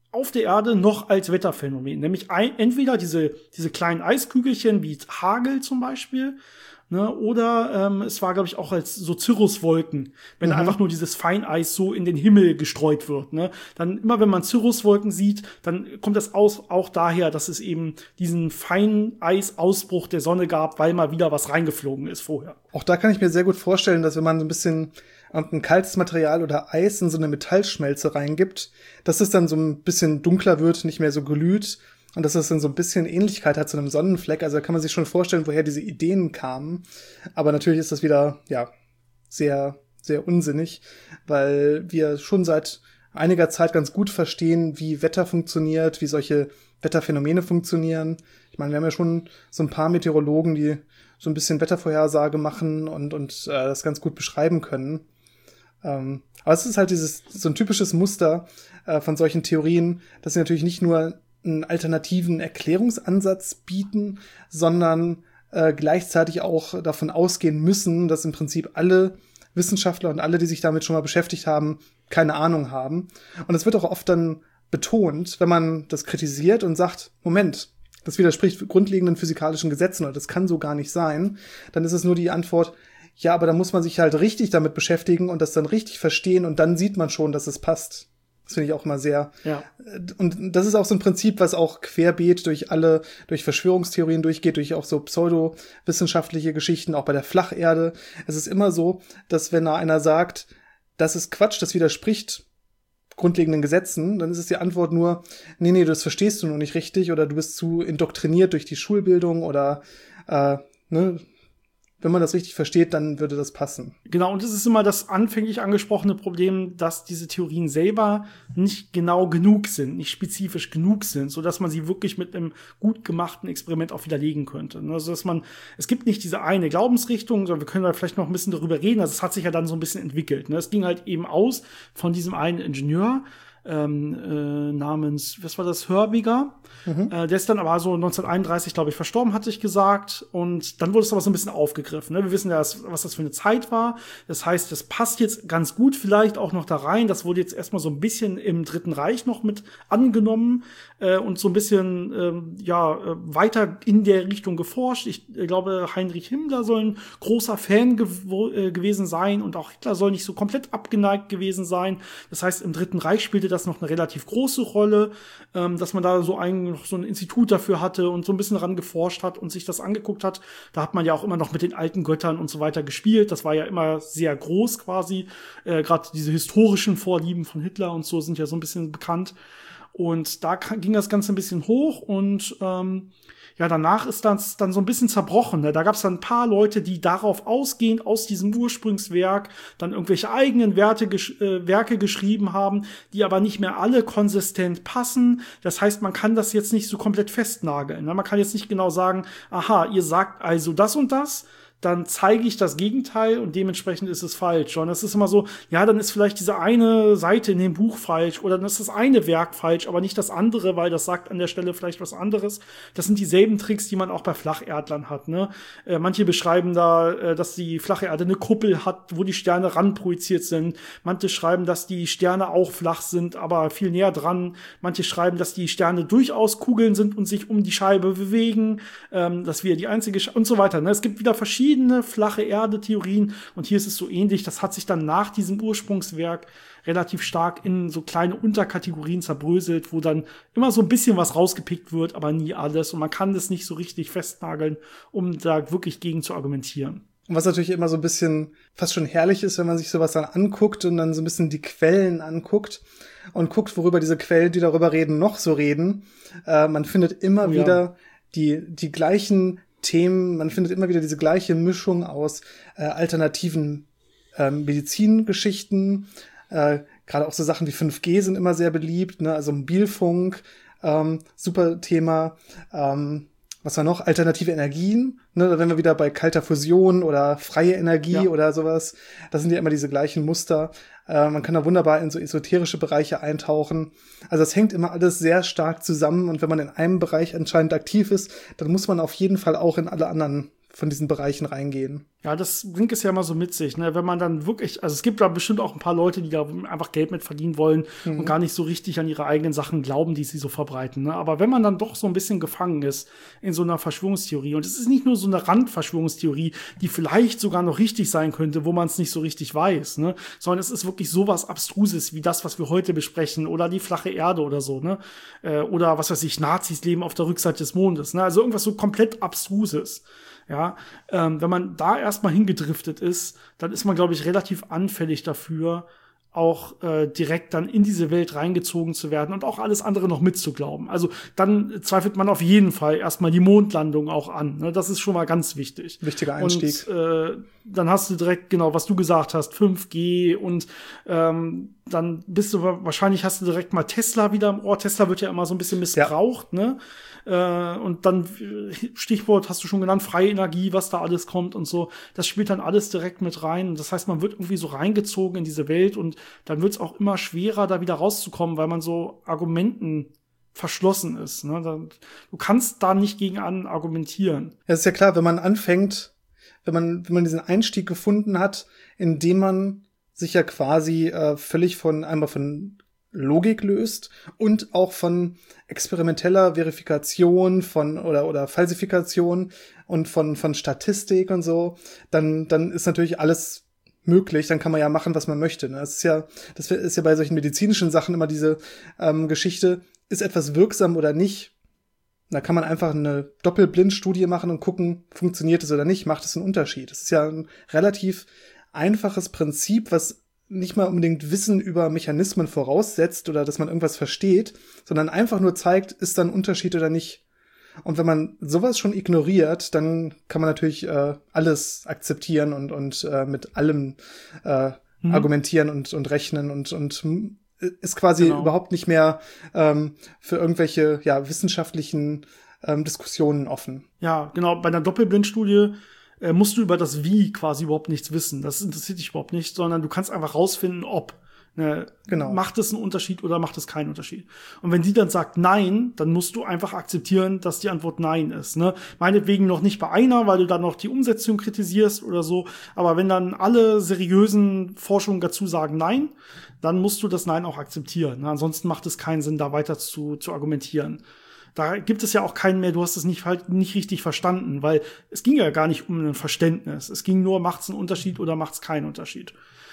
auf der Erde noch als Wetterphänomen. Nämlich ein, entweder diese, diese kleinen Eiskügelchen wie Hagel zum Beispiel, ne, oder ähm, es war, glaube ich, auch als so Cirruswolken, wenn mhm. einfach nur dieses Feineis so in den Himmel gestreut wird. Ne. Dann immer, wenn man Cirruswolken sieht, dann kommt das aus, auch daher, dass es eben diesen Feineisausbruch der Sonne gab, weil mal wieder was reingeflogen ist vorher. Auch da kann ich mir sehr gut vorstellen, dass wenn man so ein bisschen ein kaltes Material oder Eis in so eine Metallschmelze reingibt, dass es dann so ein bisschen dunkler wird, nicht mehr so glüht und dass es dann so ein bisschen Ähnlichkeit hat zu einem Sonnenfleck. Also da kann man sich schon vorstellen, woher diese Ideen kamen. Aber natürlich ist das wieder, ja, sehr, sehr unsinnig, weil wir schon seit einiger Zeit ganz gut verstehen, wie Wetter funktioniert, wie solche Wetterphänomene funktionieren. Ich meine, wir haben ja schon so ein paar Meteorologen, die so ein bisschen Wettervorhersage machen und, und äh, das ganz gut beschreiben können. Ähm, aber es ist halt dieses so ein typisches Muster äh, von solchen Theorien, dass sie natürlich nicht nur einen alternativen Erklärungsansatz bieten, sondern äh, gleichzeitig auch davon ausgehen müssen, dass im Prinzip alle Wissenschaftler und alle, die sich damit schon mal beschäftigt haben, keine Ahnung haben. Und es wird auch oft dann betont, wenn man das kritisiert und sagt, Moment, das widerspricht grundlegenden physikalischen Gesetzen oder das kann so gar nicht sein, dann ist es nur die Antwort, ja, aber da muss man sich halt richtig damit beschäftigen und das dann richtig verstehen und dann sieht man schon, dass es passt. Das finde ich auch mal sehr. Ja. Und das ist auch so ein Prinzip, was auch querbeet durch alle, durch Verschwörungstheorien durchgeht, durch auch so pseudowissenschaftliche Geschichten, auch bei der Flacherde. Es ist immer so, dass wenn da einer sagt, das ist Quatsch, das widerspricht grundlegenden Gesetzen, dann ist es die Antwort nur, nee, nee, das verstehst du noch nicht richtig oder du bist zu indoktriniert durch die Schulbildung oder, äh, ne, wenn man das richtig versteht, dann würde das passen. Genau, und das ist immer das anfänglich angesprochene Problem, dass diese Theorien selber nicht genau genug sind, nicht spezifisch genug sind, so dass man sie wirklich mit einem gut gemachten Experiment auch widerlegen könnte. Also, dass man, es gibt nicht diese eine Glaubensrichtung, sondern wir können da vielleicht noch ein bisschen darüber reden. Also, es hat sich ja dann so ein bisschen entwickelt. Ne? Es ging halt eben aus von diesem einen Ingenieur, ähm, äh, namens, was war das, Hörbiger. Mhm. Äh, der ist dann aber so neunzehnhunderteinunddreißig, glaube ich, verstorben, hatte ich gesagt. Und dann wurde es aber so ein bisschen aufgegriffen. Ne? Wir wissen ja, was das für eine Zeit war. Das heißt, das passt jetzt ganz gut vielleicht auch noch da rein. Das wurde jetzt erstmal so ein bisschen im Dritten Reich noch mit angenommen äh, und so ein bisschen ähm, ja weiter in der Richtung geforscht. Ich äh, glaube, Heinrich Himmler soll ein großer Fan gew- äh, gewesen sein und auch Hitler soll nicht so komplett abgeneigt gewesen sein. Das heißt, im Dritten Reich spielte das noch eine relativ große Rolle, ähm, dass man da so ein, so ein Institut dafür hatte und so ein bisschen ran geforscht hat und sich das angeguckt hat. Da hat man ja auch immer noch mit den alten Göttern und so weiter gespielt. Das war ja immer sehr groß quasi. Äh, Gerade diese historischen Vorlieben von Hitler und so sind ja so ein bisschen bekannt. Und da ging das Ganze ein bisschen hoch und ähm, ja, danach ist das dann so ein bisschen zerbrochen. Ne? Da gab es dann ein paar Leute, die darauf ausgehend aus diesem Ursprungswerk dann irgendwelche eigenen Werte, gesch- äh, Werke geschrieben haben, die aber nicht mehr alle konsistent passen. Das heißt, man kann das jetzt nicht so komplett festnageln. Ne? Man kann jetzt nicht genau sagen, aha, ihr sagt also das und das, dann zeige ich das Gegenteil und dementsprechend ist es falsch. Und das ist immer so, ja, dann ist vielleicht diese eine Seite in dem Buch falsch oder dann ist das eine Werk falsch, aber nicht das andere, weil das sagt an der Stelle vielleicht was anderes. Das sind dieselben Tricks, die man auch bei Flacherdlern hat, ne? Äh, manche beschreiben da, äh, dass die flache Erde eine Kuppel hat, wo die Sterne ranprojiziert sind. Manche schreiben, dass die Sterne auch flach sind, aber viel näher dran. Manche schreiben, dass die Sterne durchaus Kugeln sind und sich um die Scheibe bewegen, ähm, dass wir die einzige Sch- und so weiter, ne? Es gibt wieder verschiedene verschiedene flache Erde-Theorien und hier ist es so ähnlich. Das hat sich dann nach diesem Ursprungswerk relativ stark in so kleine Unterkategorien zerbröselt, wo dann immer so ein bisschen was rausgepickt wird, aber nie alles und man kann das nicht so richtig festnageln, um da wirklich gegen zu argumentieren. Und was natürlich immer so ein bisschen fast schon herrlich ist, wenn man sich sowas dann anguckt und dann so ein bisschen die Quellen anguckt und guckt, worüber diese Quellen, die darüber reden, noch so reden. Äh, man findet immer oh, wieder ja. die die gleichen Themen, man findet immer wieder diese gleiche Mischung aus äh, alternativen äh, Medizingeschichten, äh, gerade auch so Sachen wie fünf G sind immer sehr beliebt, ne? Also Mobilfunk, ähm, super Thema, ähm, was war noch? Alternative Energien, ne? Da wären wir wieder bei kalter Fusion oder freie Energie ja. oder sowas. Das sind ja immer diese gleichen Muster. Äh, man kann da wunderbar in so esoterische Bereiche eintauchen. Also das hängt immer alles sehr stark zusammen und wenn man in einem Bereich anscheinend aktiv ist, dann muss man auf jeden Fall auch in alle anderen von diesen Bereichen reingehen. Ja, das bringt es ja immer so mit sich, ne? Wenn man dann wirklich, also es gibt da bestimmt auch ein paar Leute, die da einfach Geld mit verdienen wollen mhm. und gar nicht so richtig an ihre eigenen Sachen glauben, die sie so verbreiten, ne? Aber wenn man dann doch so ein bisschen gefangen ist in so einer Verschwörungstheorie, und es ist nicht nur so eine Randverschwörungstheorie, die vielleicht sogar noch richtig sein könnte, wo man es nicht so richtig weiß, ne? Sondern es ist wirklich sowas Abstruses wie das, was wir heute besprechen, oder die flache Erde oder so, ne? Äh, oder was weiß ich, Nazis leben auf der Rückseite des Mondes, ne? Also irgendwas so komplett Abstruses. Ja, ähm, wenn man da erstmal hingedriftet ist, dann ist man, glaube ich, relativ anfällig dafür, auch äh, direkt dann in diese Welt reingezogen zu werden und auch alles andere noch mitzuglauben. Also dann zweifelt man auf jeden Fall erstmal die Mondlandung auch an. Ne? Das ist schon mal ganz wichtig. Wichtiger Einstieg. Und äh, dann hast du direkt, genau, was du gesagt hast, fünf G und ähm, dann bist du, wahrscheinlich hast du direkt mal Tesla wieder im Ohr. Tesla wird ja immer so ein bisschen missbraucht, ja. ne? Äh, und dann, Stichwort hast du schon genannt, freie Energie, was da alles kommt und so. Das spielt dann alles direkt mit rein. Das heißt, man wird irgendwie so reingezogen in diese Welt und dann wird es auch immer schwerer, da wieder rauszukommen, weil man so Argumenten verschlossen ist. Ne? Du kannst da nicht gegen an argumentieren. Ja, ist ja klar, wenn man anfängt, wenn man, wenn man diesen Einstieg gefunden hat, indem man sich ja quasi äh, völlig von, einmal von Logik löst und auch von experimenteller Verifikation von oder oder Falsifikation und von von Statistik und so, dann dann ist natürlich alles möglich, dann kann man ja machen, was man möchte. Das ist ja das ist ja bei solchen medizinischen Sachen immer diese ähm, Geschichte, ist etwas wirksam oder nicht. Da kann man einfach eine Doppelblindstudie machen und gucken, funktioniert es oder nicht, macht es einen Unterschied. Das ist ja ein relativ einfaches Prinzip, was nicht mal unbedingt Wissen über Mechanismen voraussetzt oder dass man irgendwas versteht, sondern einfach nur zeigt, ist da ein Unterschied oder nicht. Und wenn man sowas schon ignoriert, dann kann man natürlich äh, alles akzeptieren und und äh, mit allem äh, mhm. argumentieren und und rechnen und und ist quasi genau. überhaupt nicht mehr ähm, für irgendwelche ja wissenschaftlichen ähm, Diskussionen offen. Ja, genau. Bei einer Doppelblindstudie äh, musst du über das Wie quasi überhaupt nichts wissen. Das interessiert dich überhaupt nicht, sondern du kannst einfach rausfinden, ob. Ne, genau. Macht es einen Unterschied oder macht es keinen Unterschied? Und wenn die dann sagt Nein, dann musst du einfach akzeptieren, dass die Antwort Nein ist. Ne? Meinetwegen noch nicht bei einer, weil du dann noch die Umsetzung kritisierst oder so. Aber wenn dann alle seriösen Forschungen dazu sagen Nein, dann musst du das Nein auch akzeptieren. Ne? Ansonsten macht es keinen Sinn, da weiter zu, zu argumentieren. Da gibt es ja auch keinen mehr, du hast es nicht, halt nicht richtig verstanden, weil es ging ja gar nicht um ein Verständnis. Es ging nur, macht es einen Unterschied oder macht es keinen Unterschied?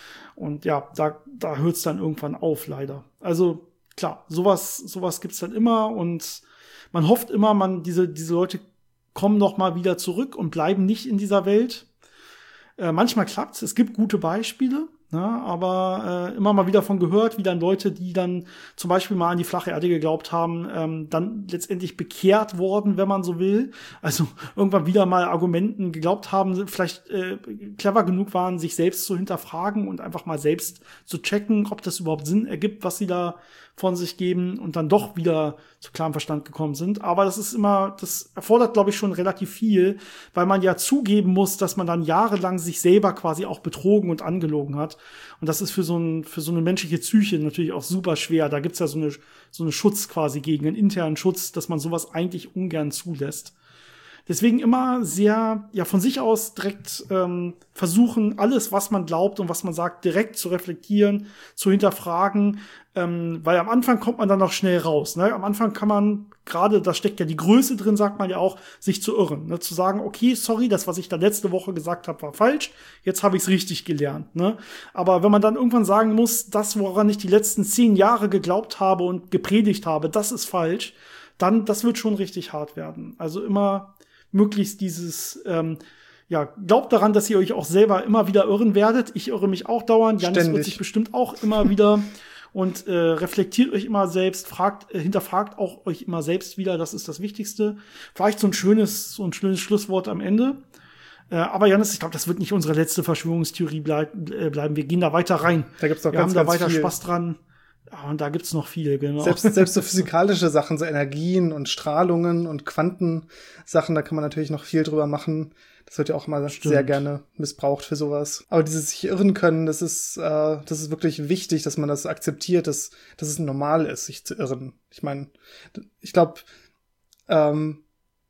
Und ja, da, da hört es dann irgendwann auf, leider. Also klar, sowas, sowas gibt's dann immer und man hofft immer, man, diese, diese Leute kommen noch mal wieder zurück und bleiben nicht in dieser Welt. Äh, manchmal klappt's, es gibt gute Beispiele, ne, aber äh, immer mal wieder von gehört, wie dann Leute, die dann zum Beispiel mal an die flache Erde geglaubt haben, ähm, dann letztendlich bekehrt worden, wenn man so will. Also irgendwann wieder mal Argumenten geglaubt haben, vielleicht äh, clever genug waren, sich selbst zu hinterfragen und einfach mal selbst zu checken, ob das überhaupt Sinn ergibt, was sie da von sich geben und dann doch wieder zu klarem Verstand gekommen sind. Aber das ist immer, das erfordert, glaube ich, schon relativ viel, weil man ja zugeben muss, dass man dann jahrelang sich selber quasi auch betrogen und angelogen hat. Und das ist für so ein, für so eine menschliche Psyche natürlich auch super schwer. Da gibt's ja so eine, so eine Schutz quasi gegen, einen internen Schutz, dass man sowas eigentlich ungern zulässt. Deswegen immer sehr, ja, von sich aus direkt ähm, versuchen, alles, was man glaubt und was man sagt, direkt zu reflektieren, zu hinterfragen, ähm, weil am Anfang kommt man dann noch schnell raus. Ne? Am Anfang kann man, gerade, da steckt ja die Größe drin, sagt man ja auch, sich zu irren. Ne? Zu sagen, okay, sorry, das, was ich da letzte Woche gesagt habe, war falsch, jetzt habe ich es richtig gelernt. Ne? Aber wenn man dann irgendwann sagen muss, das, woran ich die letzten zehn Jahre geglaubt habe und gepredigt habe, das ist falsch, dann, das wird schon richtig hart werden. Also immer möglichst dieses, ähm, ja, glaubt daran, dass ihr euch auch selber immer wieder irren werdet. Ich irre mich auch dauernd. Janis Ständig. wird sich bestimmt auch immer wieder und äh, reflektiert euch immer selbst, fragt, äh, hinterfragt auch euch immer selbst wieder. Das ist das Wichtigste. Vielleicht so ein schönes, so ein schönes Schlusswort am Ende. Äh, aber Janis, ich glaube, das wird nicht unsere letzte Verschwörungstheorie bleib, äh, bleiben. Wir gehen da weiter rein. Da gibt's noch Wir ganz, haben da ganz weiter viel. Spaß dran. Ja, und da gibt's noch viel, genau. Selbst, selbst so physikalische Sachen, so Energien und Strahlungen und Quantensachen, da kann man natürlich noch viel drüber machen. Das wird ja auch immer Stimmt. sehr gerne missbraucht für sowas. Aber dieses sich irren können, das ist, äh, das ist wirklich wichtig, dass man das akzeptiert, dass, dass es normal ist, sich zu irren. Ich meine, ich glaube, ähm,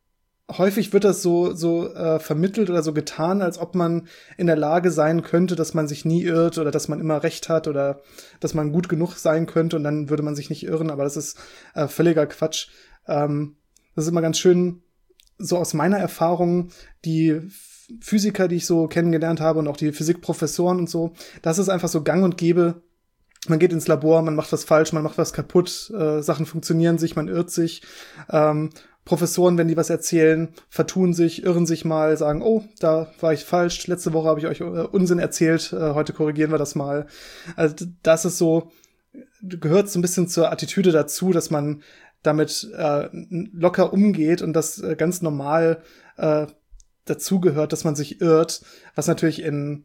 häufig wird das so so äh, vermittelt oder so getan, als ob man in der Lage sein könnte, dass man sich nie irrt oder dass man immer recht hat oder dass man gut genug sein könnte und dann würde man sich nicht irren. Aber das ist äh, völliger Quatsch. Ähm, das ist immer ganz schön, so aus meiner Erfahrung, die Physiker, die ich so kennengelernt habe und auch die Physikprofessoren und so, das ist einfach so gang und gäbe. Man geht ins Labor, man macht was falsch, man macht was kaputt, äh, Sachen funktionieren sich, man irrt sich. Ähm, Professoren, wenn die was erzählen, vertun sich, irren sich mal, sagen, oh, da war ich falsch, letzte Woche habe ich euch äh, Unsinn erzählt, äh, heute korrigieren wir das mal. Also das ist so, gehört so ein bisschen zur Attitüde dazu, dass man damit äh, locker umgeht und das äh, ganz normal äh, dazugehört, dass man sich irrt, was natürlich in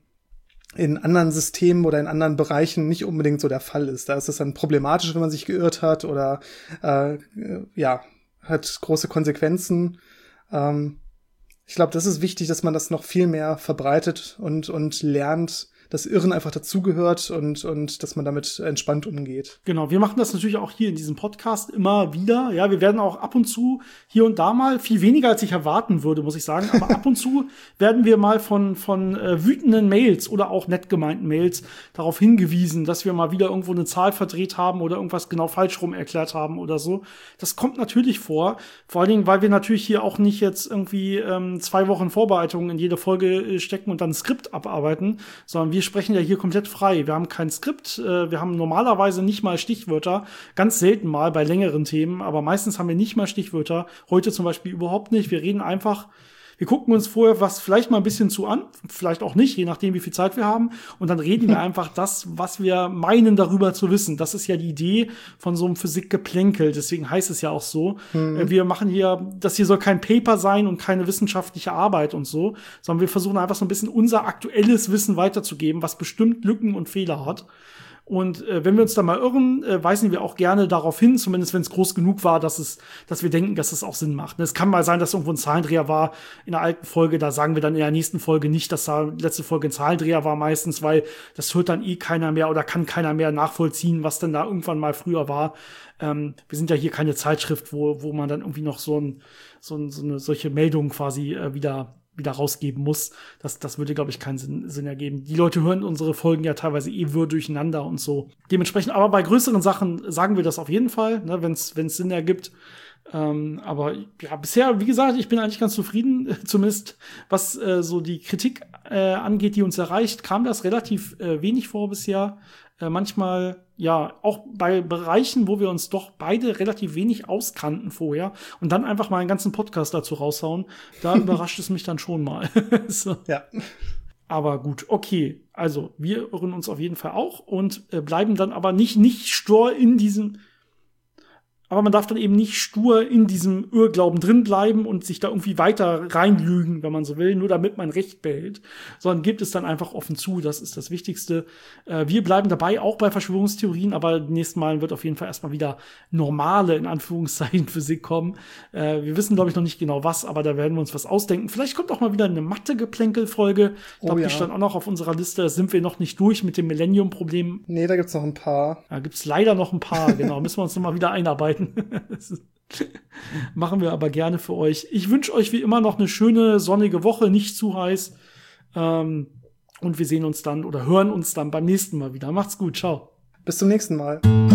in anderen Systemen oder in anderen Bereichen nicht unbedingt so der Fall ist. Da ist es dann problematisch, wenn man sich geirrt hat oder äh, ja, hat große Konsequenzen. Ähm, ich glaube, das ist wichtig, dass man das noch viel mehr verbreitet und und lernt, dass Irren einfach dazugehört und und dass man damit entspannt umgeht. Genau, wir machen das natürlich auch hier in diesem Podcast immer wieder. Ja, wir werden auch ab und zu hier und da mal, viel weniger als ich erwarten würde, muss ich sagen, aber ab und zu werden wir mal von von äh, wütenden Mails oder auch nett gemeinten Mails darauf hingewiesen, dass wir mal wieder irgendwo eine Zahl verdreht haben oder irgendwas genau falsch rum erklärt haben oder so. Das kommt natürlich vor, vor allen Dingen, weil wir natürlich hier auch nicht jetzt irgendwie ähm, zwei Wochen Vorbereitungen in jede Folge äh, stecken und dann ein Skript abarbeiten, sondern wir Wir sprechen ja hier komplett frei. Wir haben kein Skript, äh, wir haben normalerweise nicht mal Stichwörter, ganz selten mal bei längeren Themen, aber meistens haben wir nicht mal Stichwörter. Heute zum Beispiel überhaupt nicht. Wir reden einfach, wir gucken uns vorher was vielleicht mal ein bisschen zu an, vielleicht auch nicht, je nachdem, wie viel Zeit wir haben. Und dann reden wir einfach das, was wir meinen, darüber zu wissen. Das ist ja die Idee von so einem Physikgeplänkel. Deswegen heißt es ja auch so. Mhm. Wir machen hier, das hier soll kein Paper sein und keine wissenschaftliche Arbeit und so, sondern wir versuchen einfach so ein bisschen unser aktuelles Wissen weiterzugeben, was bestimmt Lücken und Fehler hat. Und äh, wenn wir uns da mal irren, äh, weisen wir auch gerne darauf hin, zumindest wenn es groß genug war, dass es, dass wir denken, dass es auch Sinn macht. Es kann mal sein, dass irgendwo ein Zahlendreher war in der alten Folge, da sagen wir dann in der nächsten Folge nicht, dass da letzte Folge ein Zahlendreher war meistens, weil das hört dann eh keiner mehr oder kann keiner mehr nachvollziehen, was denn da irgendwann mal früher war. Ähm, wir sind ja hier keine Zeitschrift, wo wo man dann irgendwie noch so ein so, ein, so eine solche Meldung quasi äh, wieder wieder rausgeben muss. Das, das würde, glaube ich, keinen Sinn, Sinn ergeben. Die Leute hören unsere Folgen ja teilweise eh wirr durcheinander und so. Dementsprechend, aber bei größeren Sachen sagen wir das auf jeden Fall, ne, wenn es Sinn ergibt. Ähm, aber ja, bisher, wie gesagt, ich bin eigentlich ganz zufrieden. Zumindest was äh, so die Kritik äh, angeht, die uns erreicht, kam das relativ äh, wenig vor bisher. Äh, manchmal, ja, auch bei Bereichen, wo wir uns doch beide relativ wenig auskannten vorher und dann einfach mal einen ganzen Podcast dazu raushauen, da überrascht es mich dann schon mal. So. Ja. Aber gut, okay. Also, wir irren uns auf jeden Fall auch und äh, bleiben dann aber nicht, nicht stur in diesem Aber man darf dann eben nicht stur in diesem Irrglauben drin bleiben und sich da irgendwie weiter reinlügen, wenn man so will, nur damit man Recht behält, sondern gibt es dann einfach offen zu. Das ist das Wichtigste. Äh, wir bleiben dabei, auch bei Verschwörungstheorien, aber nächstes Mal wird auf jeden Fall erstmal wieder normale, in Anführungszeichen, Physik kommen. Äh, wir wissen, glaube ich, noch nicht genau was, aber da werden wir uns was ausdenken. Vielleicht kommt auch mal wieder eine Mathe-Geplänkel-Folge. Ich glaube, oh ja. Die stand auch noch auf unserer Liste. Da sind wir noch nicht durch mit dem Millennium-Problem. Nee, da gibt's noch ein paar. Da gibt's leider noch ein paar, genau. Müssen wir uns noch mal wieder einarbeiten. Machen wir aber gerne für euch. Ich wünsche euch wie immer noch eine schöne sonnige Woche, nicht zu heiß. Ähm, und wir sehen uns dann oder hören uns dann beim nächsten Mal wieder. Macht's gut, ciao. Bis zum nächsten Mal.